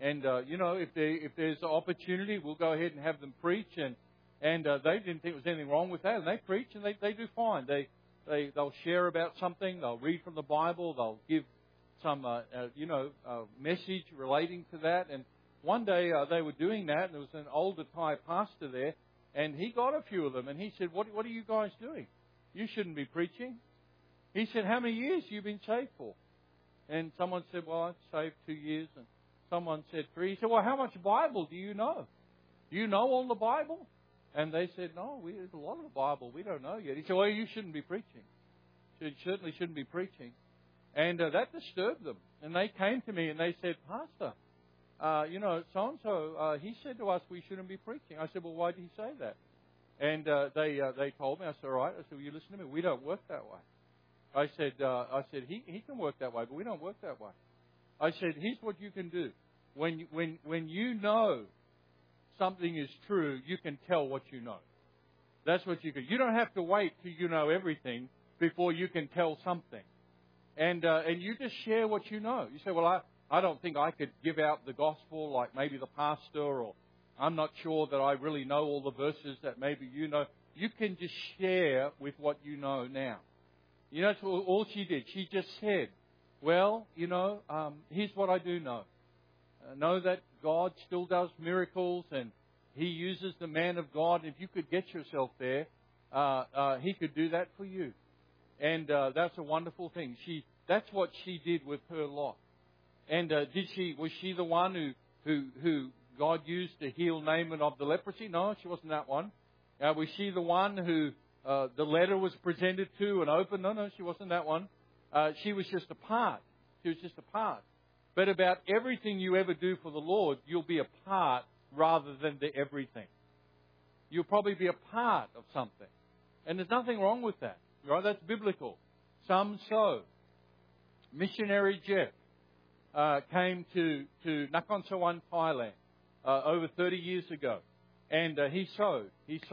if there's an opportunity, we'll go ahead and have them preach. And they didn't think there was anything wrong with that. And they preach, and they do fine. They'll share about something. They'll read from the Bible. They'll give some, message relating to that. And one day they were doing that, and there was an older Thai pastor there, and he got a few of them, and he said, "What are you guys doing? You shouldn't be preaching." He said, "How many years have you been saved for?" And someone said, "Well, I've saved 2 years." And someone said 3. He said, "Well, how much Bible do you know? Do you know all the Bible?" And they said, "No, there's a lot of the Bible we don't know yet." He said, "Well, you shouldn't be preaching. You certainly shouldn't be preaching." And that disturbed them. And they came to me and they said, "Pastor, so-and-so, he said to us we shouldn't be preaching." I said, "Well, why did he say that?" And they told me. I said, "All right." I said, "Well, you listen to me. We don't work that way." I said, he can work that way, but we don't work that way. I said, "Here's what you can do. When you know something is true, you can tell what you know. That's what you can. You don't have to wait till you know everything before you can tell something. And you just share what you know. You say, "Well, I don't think I could give out the gospel like maybe the pastor, or I'm not sure that I really know all the verses that maybe you know." You can just share with what you know now. That's all she did. She just said, "Well, here's what I do know. Know that God still does miracles, and He uses the man of God. If you could get yourself there, He could do that for you." And that's a wonderful thing. That's what she did with her lot. And was she the one who God used to heal Naaman of the leprosy? No, she wasn't that one. Was she the one who the letter was presented to and opened? No, she wasn't that one. She was just a part. She was just a part. But about everything you ever do for the Lord, you'll be a part rather than the everything. You'll probably be a part of something. And there's nothing wrong with that. Right? That's biblical. Some sow. Missionary Jeff came to Nakhon Sawan, Thailand, over 30 years ago. And he sowed.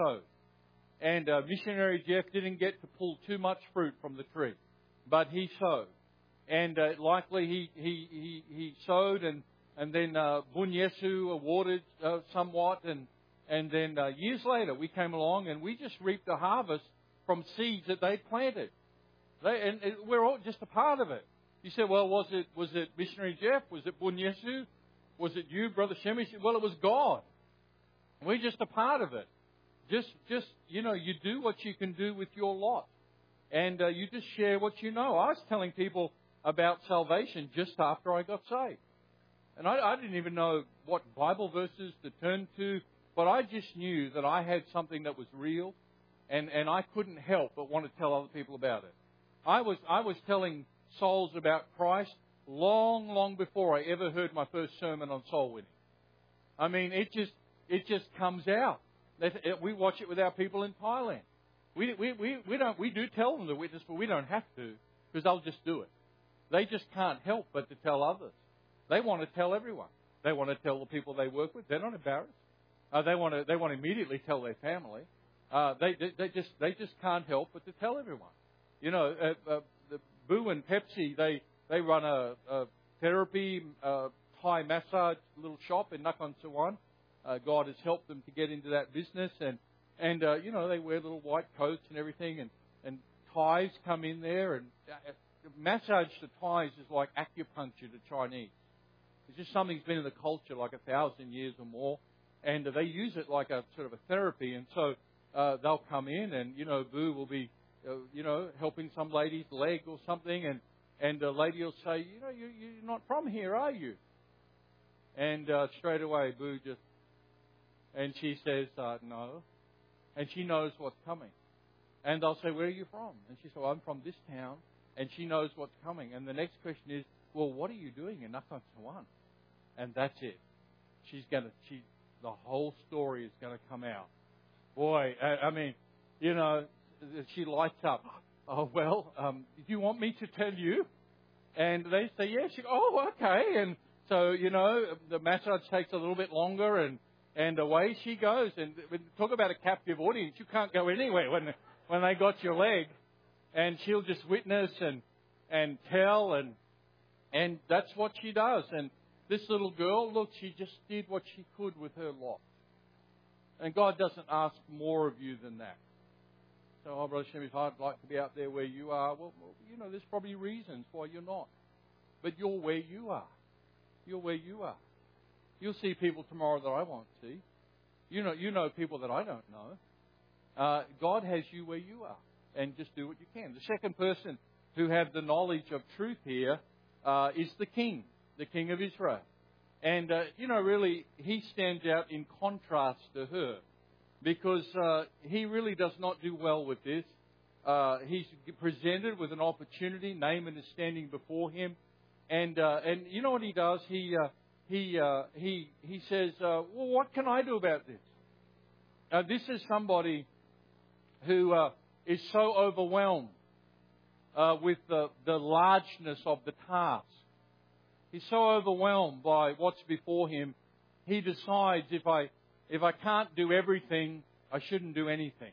And Missionary Jeff didn't get to pull too much fruit from the tree. But he sowed. And likely he sowed, and then Bun Yesu awarded somewhat. And then years later we came along and we just reaped a harvest from seeds that they planted. And we're all just a part of it. You say, "Well, was it Missionary Jeff? Was it Bun Yesu? Was it you, Brother Shemish?" Well, it was God. We're just a part of it. Just you do what you can do with your lot. And you just share what you know. I was telling people about salvation just after I got saved. And I didn't even know what Bible verses to turn to, but I just knew that I had something that was real, and I couldn't help but want to tell other people about it. I was telling souls about Christ long before I ever heard my first sermon on soul winning. I mean, it just comes out. We watch it with our people in Thailand. We do tell them the witness, but we don't have to, because they'll just do it. They just can't help but to tell others. They want to tell everyone. They want to tell the people they work with. They're not embarrassed. They want to immediately tell their family. They just can't help but to tell everyone. The Boo and Pepsi, they run a therapy Thai massage little shop in Nakhon Sawan. God has helped them to get into that business, and they wear little white coats and everything, and Thais come in there, and massage to Thais is like acupuncture to Chinese. It's just something that's been in the culture like 1,000 years or more, and they use it like a sort of a therapy. And so they'll come in, and Boo will be helping some lady's leg or something, and the lady will say, "You're not from here, are you?" And straight away Boo and she says, "No," and she knows what's coming. And they'll say, "Where are you from?" And she says, "Well, I'm from this town," and she knows what's coming. And the next question is, "Well, what are you doing in Nakhon Sawan?" And that's it. The whole story is going to come out. boy, I mean, you know, she lights up. Oh, well, do you want me to tell you? And they say, yes. She goes, oh, okay. And so, you know, the massage takes a little bit longer, and away she goes. And talk about a captive audience. You can't go anywhere when they got your leg. And she'll just witness and tell, and that's what she does. And this little girl, look, she just did what she could with her lot. And God doesn't ask more of you than that. So, oh, Brother Shem, if I'd like to be out there where you are, well, you know, there's probably reasons why you're not. But you're where you are. You're where you are. You'll see people tomorrow that I won't see. You know people that I don't know. God has you where you are. And just do what you can. The second person who had the knowledge of truth here is the king of Israel. And, really, he stands out in contrast to her. Because he really does not do well with this. He's presented with an opportunity. Naaman is standing before him. And you know what he does? He says, well, what can I do about this? This is somebody who is so overwhelmed with the largeness of the task. He's so overwhelmed by what's before him, he decides if I can't do everything, I shouldn't do anything.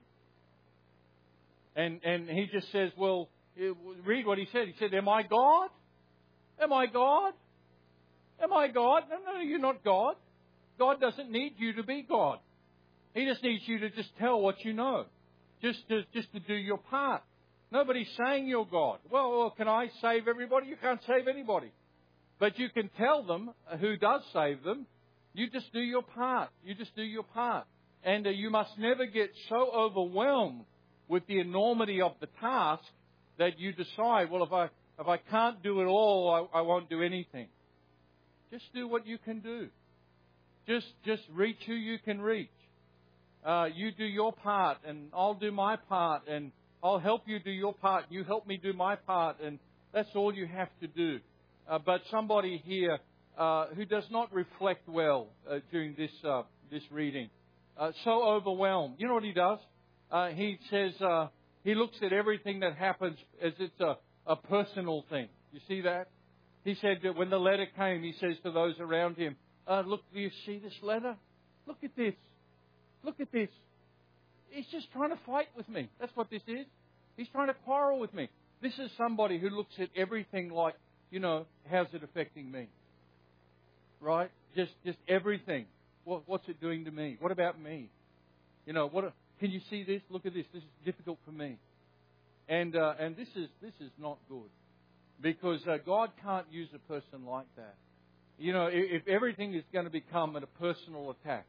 And he just says, well, read what he said. He said, am I God? Am I God? Am I God? No, you're not God. God doesn't need you to be God. He just needs you to just tell what you know. Just to do your part. Nobody's saying you're God. Well, can I save everybody? You can't save anybody. But you can tell them who does save them. You just do your part. You just do your part. And you must never get so overwhelmed with the enormity of the task that you decide, well, if I can't do it all, I won't do anything. Just do what you can do. Just reach who you can reach. You do your part, and I'll do my part, and I'll help you do your part. You help me do my part, and that's all you have to do. But somebody here who does not reflect well during this reading, so overwhelmed. You know what he does? He says he looks at everything that happens as it's a personal thing. You see that? He said that when the letter came, he says to those around him, look, do you see this letter? Look at this. Look at this. He's just trying to fight with me. That's what this is. He's trying to quarrel with me. This is somebody who looks at everything like, how's it affecting me? Right? Just everything. What's it doing to me? What about me? Can you see this? Look at this. This is difficult for me. And this is not good. Because God can't use a person like that. If everything is going to become a personal attack,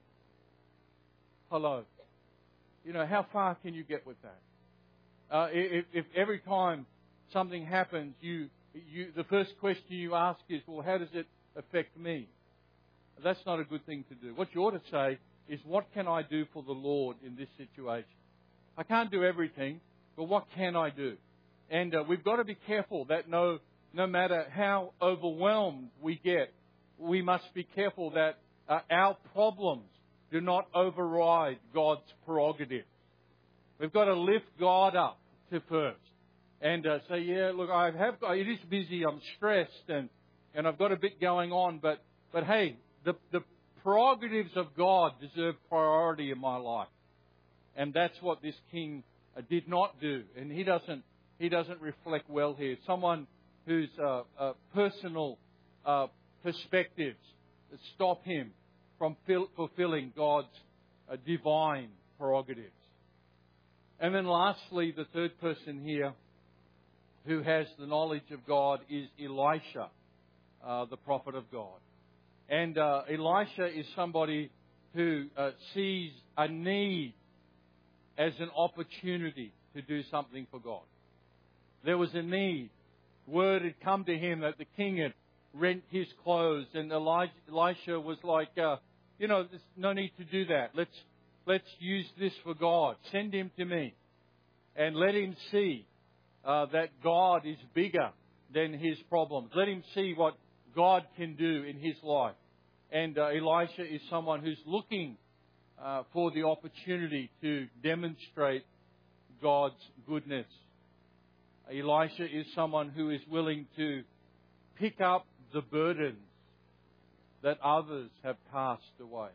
hello. How far can you get with that? If every time something happens, the first question you ask is, well, how does it affect me? That's not a good thing to do. What you ought to say is, what can I do for the Lord in this situation? I can't do everything, but what can I do? And we've got to be careful that no matter how overwhelmed we get, we must be careful that our problems do not override God's prerogative. We've got to lift God up to first and say, yeah, look, it is busy, I'm stressed, and I've got a bit going on, but hey, the prerogatives of God deserve priority in my life. And that's what this king did not do. And he doesn't reflect well here. Someone whose personal perspectives stop him from fulfilling God's divine prerogatives. And then lastly, the third person here who has the knowledge of God is Elisha, the prophet of God. And Elisha is somebody who sees a need as an opportunity to do something for God. There was a need. Word had come to him that the king had rent his clothes, and Elisha was like, there's no need to do that. Let's use this for God. Send him to me, and let him see that God is bigger than his problems. Let him see what God can do in his life. And Elisha is someone who's looking for the opportunity to demonstrate God's goodness. Elisha is someone who is willing to pick up the burdens that others have cast away.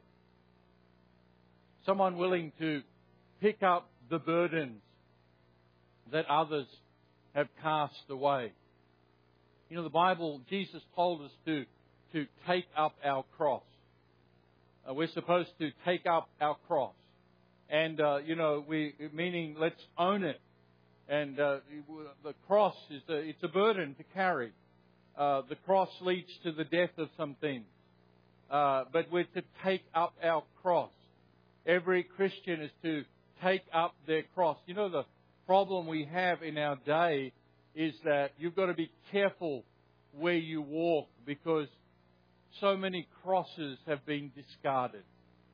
Someone willing to pick up the burdens that others have cast away. You know, the Bible, Jesus told us to take up our cross. We're supposed to take up our cross. And, meaning let's own it. And the cross it's a burden to carry. The cross leads to the death of some things. But we're to take up our cross. Every Christian is to take up their cross. You know, the problem we have in our day is that you've got to be careful where you walk because so many crosses have been discarded.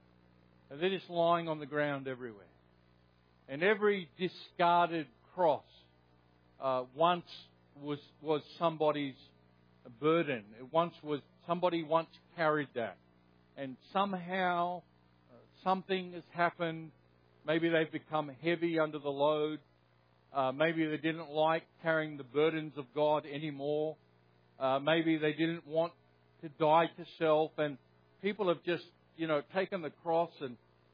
And they're just lying on the ground everywhere. And every discarded cross once was somebody's burden. Somebody once carried that. And somehow something has happened. Maybe they've become heavy under the load. Maybe they didn't like carrying the burdens of God anymore. Maybe they didn't want to die to self. And people have just, taken the cross and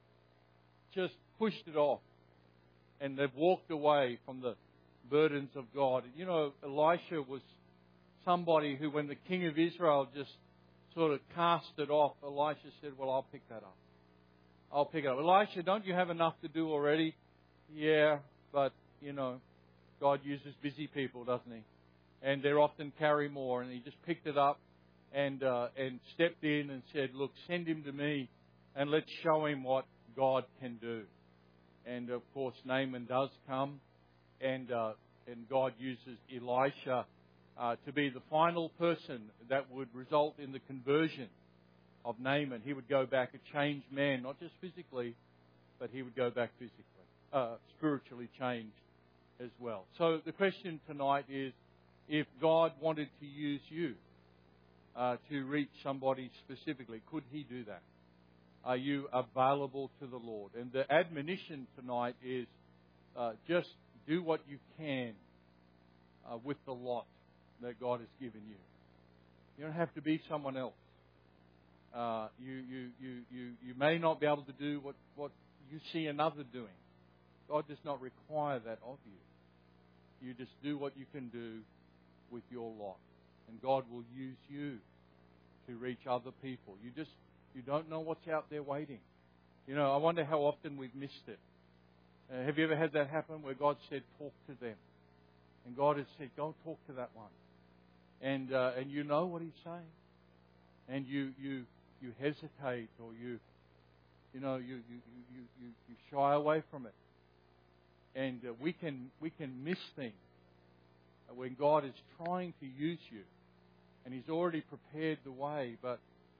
just pushed it off. And they've walked away from the burdens of God. You know, Elisha was somebody who, when the king of Israel just sort of cast it off, Elisha said, well, I'll pick that up. I'll pick it up. Elisha, don't you have enough to do already? Yeah, but, God uses busy people, doesn't He? And they often carry more. And he just picked it up and stepped in and said, look, send him to me and let's show him what God can do. And, of course, Naaman does come and God uses Elisha to be the final person that would result in the conversion of Naaman. He would go back a changed man, not just physically, but he would go back spiritually changed as well. So the question tonight is, if God wanted to use you to reach somebody specifically, could He do that? Are you available to the Lord? And the admonition tonight is just do what you can with the lot that God has given you. You don't have to be someone else. You may not be able to do what you see another doing. God does not require that of you. You just do what you can do with your lot. And God will use you to reach other people. You don't know what's out there waiting. I wonder how often we've missed it. Have you ever had that happen where God said, talk to them? And God has said, go talk to that one. And you know what He's saying. And you hesitate or you shy away from it. And we can miss things when God is trying to use you. And He's already prepared the way, but,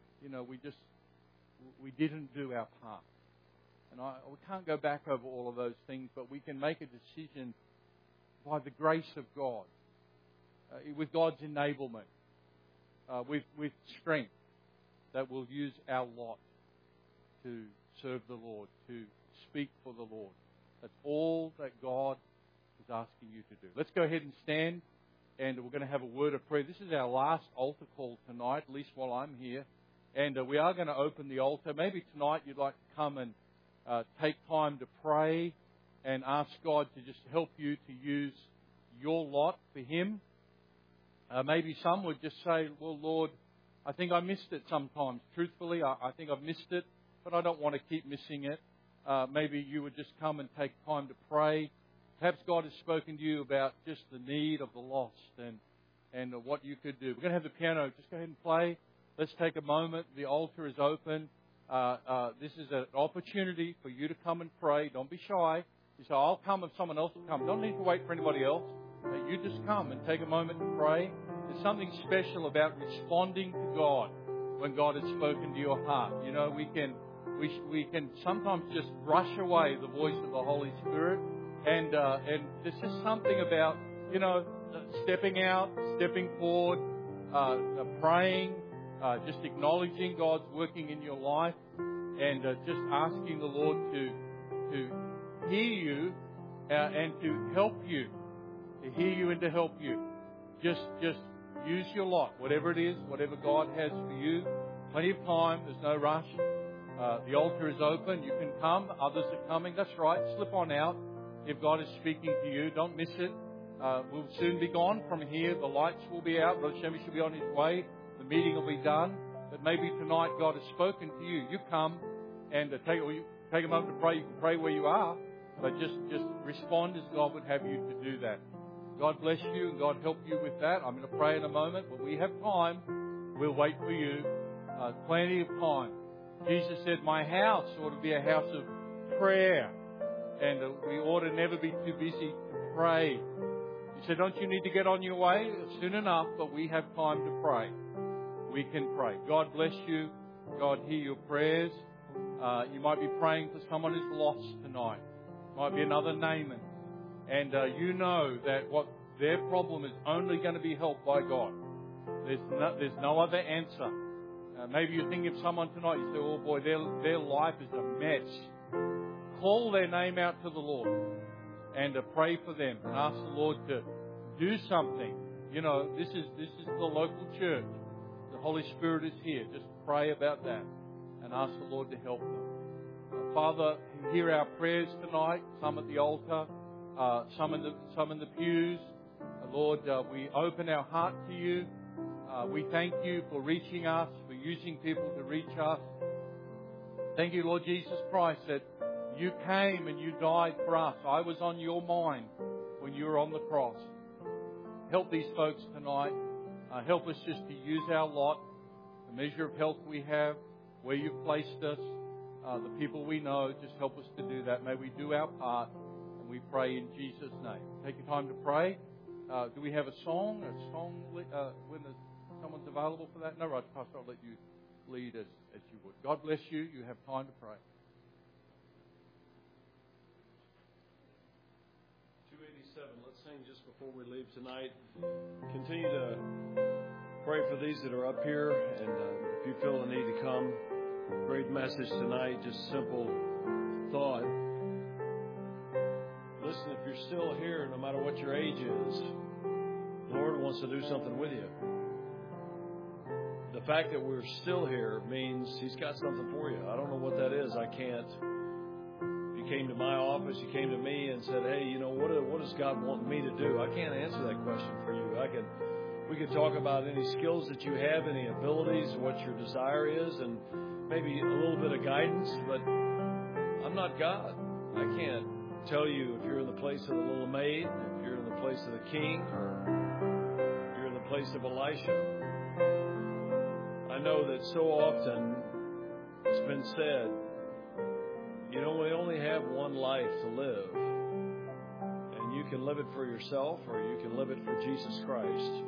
we didn't do our part. And we can't go back over all of those things, but we can make a decision by the grace of God, with God's enablement, with strength, that we'll use our lot to serve the Lord, to speak for the Lord. That's all that God is asking you to do. Let's go ahead and stand, and we're going to have a word of prayer. This is our last altar call tonight, at least while I'm here. And we are going to open the altar. Maybe tonight you'd like to come and take time to pray and ask God to just help you to use your lot for Him. Maybe some would just say, well, Lord, I think I missed it sometimes. Truthfully, I think I've missed it, but I don't want to keep missing it. Maybe you would just come and take time to pray. Perhaps God has spoken to you about just the need of the lost and what you could do. We're going to have the piano. Just go ahead and play. Let's take a moment. The altar is open. This is an opportunity for you to come and pray. Don't be shy. You say, I'll come if someone else will come. Don't need to wait for anybody else. You just come and take a moment to pray. There's something special about responding to God when God has spoken to your heart. We can sometimes just brush away the voice of the Holy Spirit. And there's just something about, stepping out, stepping forward, praying, just acknowledging God's working in your life. and just asking the Lord to hear you and to help you, to hear you and to help you. Just use your lot, whatever it is, whatever God has for you. Plenty of time. There's no rush. The altar is open. You can come. Others are coming. That's right. Slip on out if God is speaking to you. Don't miss it. We'll soon be gone from here. The lights will be out. Brother Shemi should be on his way. The meeting will be done. But maybe tonight God has spoken to you. You come and take a moment to pray. You can pray where you are, but just respond as God would have you to do that. God bless you and God help you with that. I'm going to pray in a moment, but we have time. We'll wait for you. Plenty of time. Jesus said, my house ought to be a house of prayer. And we ought to never be too busy to pray. He said, don't you need to get on your way? Soon enough, but we have time to pray. We can pray. God bless you. God hear your prayers. You might be praying for someone who's lost tonight. Might be another Naaman. And you know that what their problem is only going to be helped by God. There's no other answer. Maybe you're thinking of someone tonight. You say, oh boy, their life is a mess. Call their name out to the Lord and pray for them and ask the Lord to do something. You know, this is the local church. The Holy Spirit is here. Just pray about that and ask the Lord to help them. Father, hear our prayers tonight. Some at the altar, some in the pews. Lord, we open our heart to you. We thank you for reaching us, for using people to reach us. Thank you, Lord Jesus Christ, that you came and you died for us. I was on your mind when you were on the cross. Help these folks tonight. Help us just to use our lot, the measure of health we have, where you've placed us, the people we know. Just help us to do that. May we do our part, and we pray in Jesus' name. Take your time to pray. Do we have a song? When someone's available for that? No, right, Pastor, I'll let you lead as you would. God bless you. You have time to pray. 287. Let's sing just before we leave tonight. Continue to pray for these that are up here, and if you feel the need to come, great message tonight. Just simple thought. Listen, if you're still here, no matter what your age is, the Lord wants to do something with you. The fact that we're still here means He's got something for you. I don't know what that is. I can't. You came to my office, you came to me and said, hey, you know, what does God want me to do? I can't answer that question for you. We could talk about any skills that you have, any abilities, what your desire is, and maybe a little bit of guidance, but I'm not God. I can't tell you if you're in the place of the little maid, if you're in the place of the king, or if you're in the place of Elisha. I know that so often it's been said, you know, we only have one life to live. And you can live it for yourself or you can live it for Jesus Christ.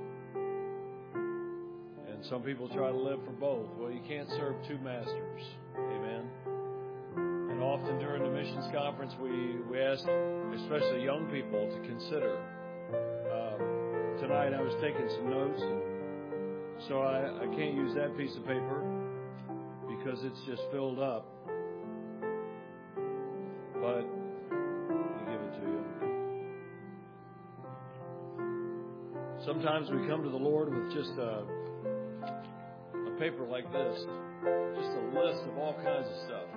And some people try to live for both. Well, you can't serve two masters. Amen. And often during the missions conference, we ask, especially young people, to consider. Tonight I was taking some notes, so I can't use that piece of paper because it's just filled up. But let me give it to you. Sometimes we come to the Lord with just a paper like this, just a list of all kinds of stuff.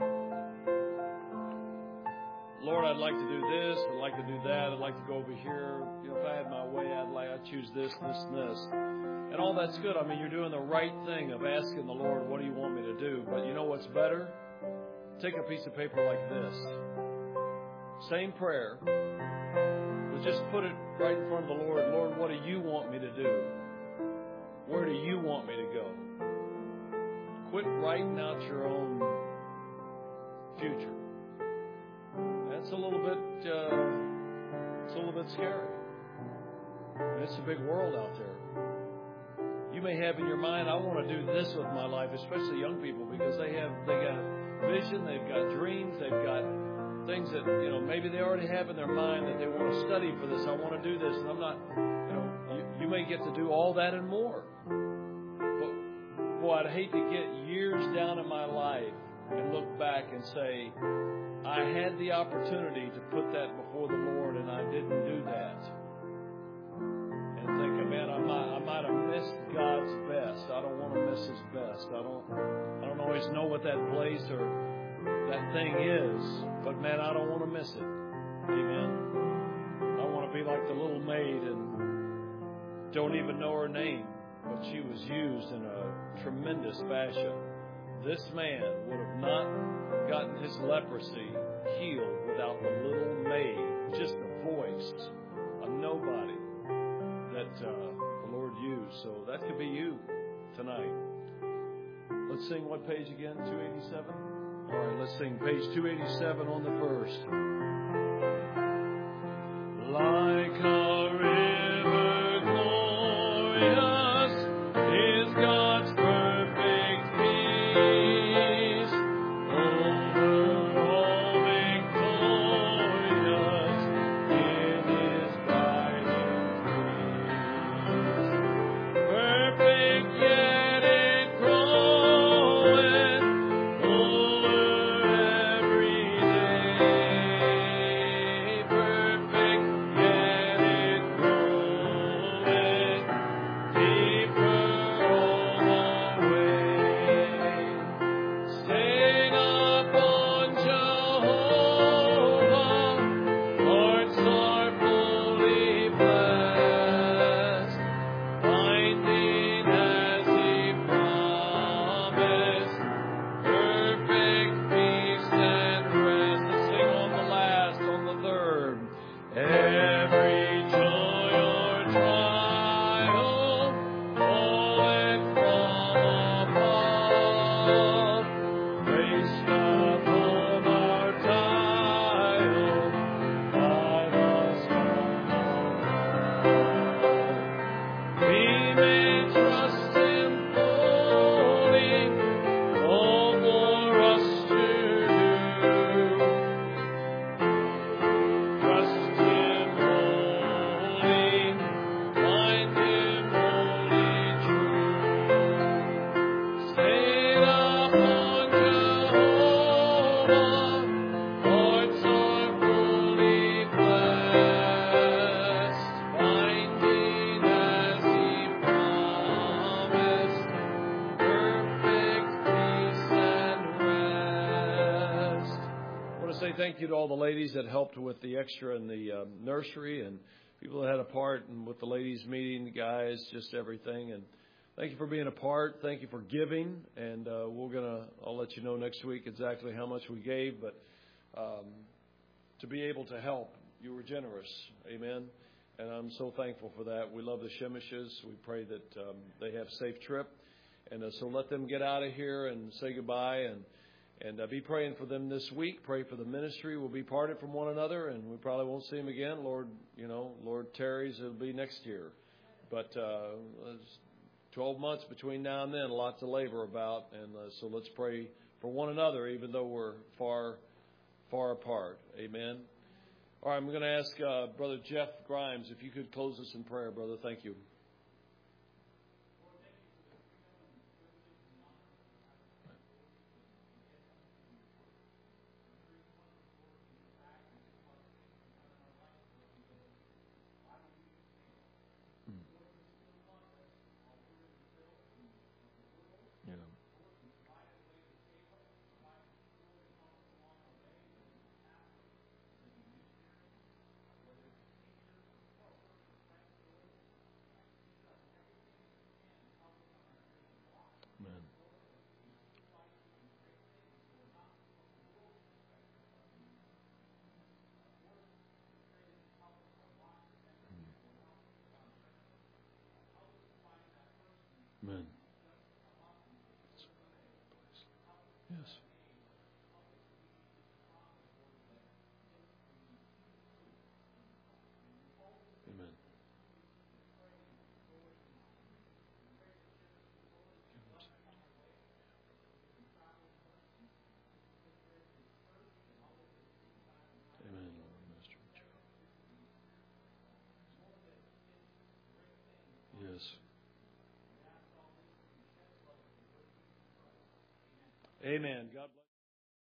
Lord, I'd like to do this, I'd like to do that, I'd like to go over here. You know, if I had my way, I'd choose this, this, and this. And all that's good. I mean, you're doing the right thing of asking the Lord, what do you want me to do? But you know what's better? Take a piece of paper like this. Same prayer, but just put it right in front of the Lord. Lord, what do you want me to do? Where do you want me to go? Quit writing out your own future. That's a little bit scary. And it's a big world out there. You may have in your mind, I want to do this with my life, especially young people, because they got vision, they've got dreams, they've got things that, you know, maybe they already have in their mind that they want to study for this. I want to do this, and I'm not, you know, you may get to do all that and more. But, boy, I'd hate to get years down in my life and look back and say, I had the opportunity to put that before the Lord and I didn't do that. And thinking, man, I might have missed God's best. I don't want to miss His best. I don't always know what that place or that thing is, but man, I don't want to miss it. Amen. I want to be like the little maid and don't even know her name, but she was used in a tremendous fashion. This man would have not gotten his leprosy healed without the little maid, just a voice, a nobody that the Lord used. So that could be you tonight. Let's sing what page again? 287? All right, let's sing page 287 on the first. Like a river glorious is God's perfect peace, over all victorious in His guiding peace. Perfect yet it groweth over every day. Perfect yet it groweth deeper all the way. Staying upon Jehovah, hearts are fully blessed, finding as He promised, perfect peace and rest. Let's sing on the last, on the third. Every joy or trial falleth from above, graced upon our dial by the Son of God. We may trust Him fully, all for us to do. Trust Him wholly, find Him wholly true. Stayed upon Jehovah, hearts are fully blessed, finding as He promised, perfect peace and rest. I want to say thank you to all the ladies that helped with the extra in the nursery and people that had a part in with the ladies meeting, the guys, just everything. And thank you for being a part. Thank you for giving. And I'll let you know next week exactly how much we gave. But to be able to help, you were generous. Amen. And I'm so thankful for that. We love the Shemishes. We pray that they have a safe trip. And so let them get out of here and say goodbye and be praying for them this week. Pray for the ministry. We'll be parted from one another, and we probably won't see them again. Lord tarries, it'll be next year. But 12 months between now and then, lots of labor about. And so let's pray for one another, even though we're far, far apart. Amen. All right, I'm going to ask Brother Jeff Grimes if you could close us in prayer, brother. Thank you. Amen. Yes. Amen. Amen, Lord, Master. Yes. Amen. God bless.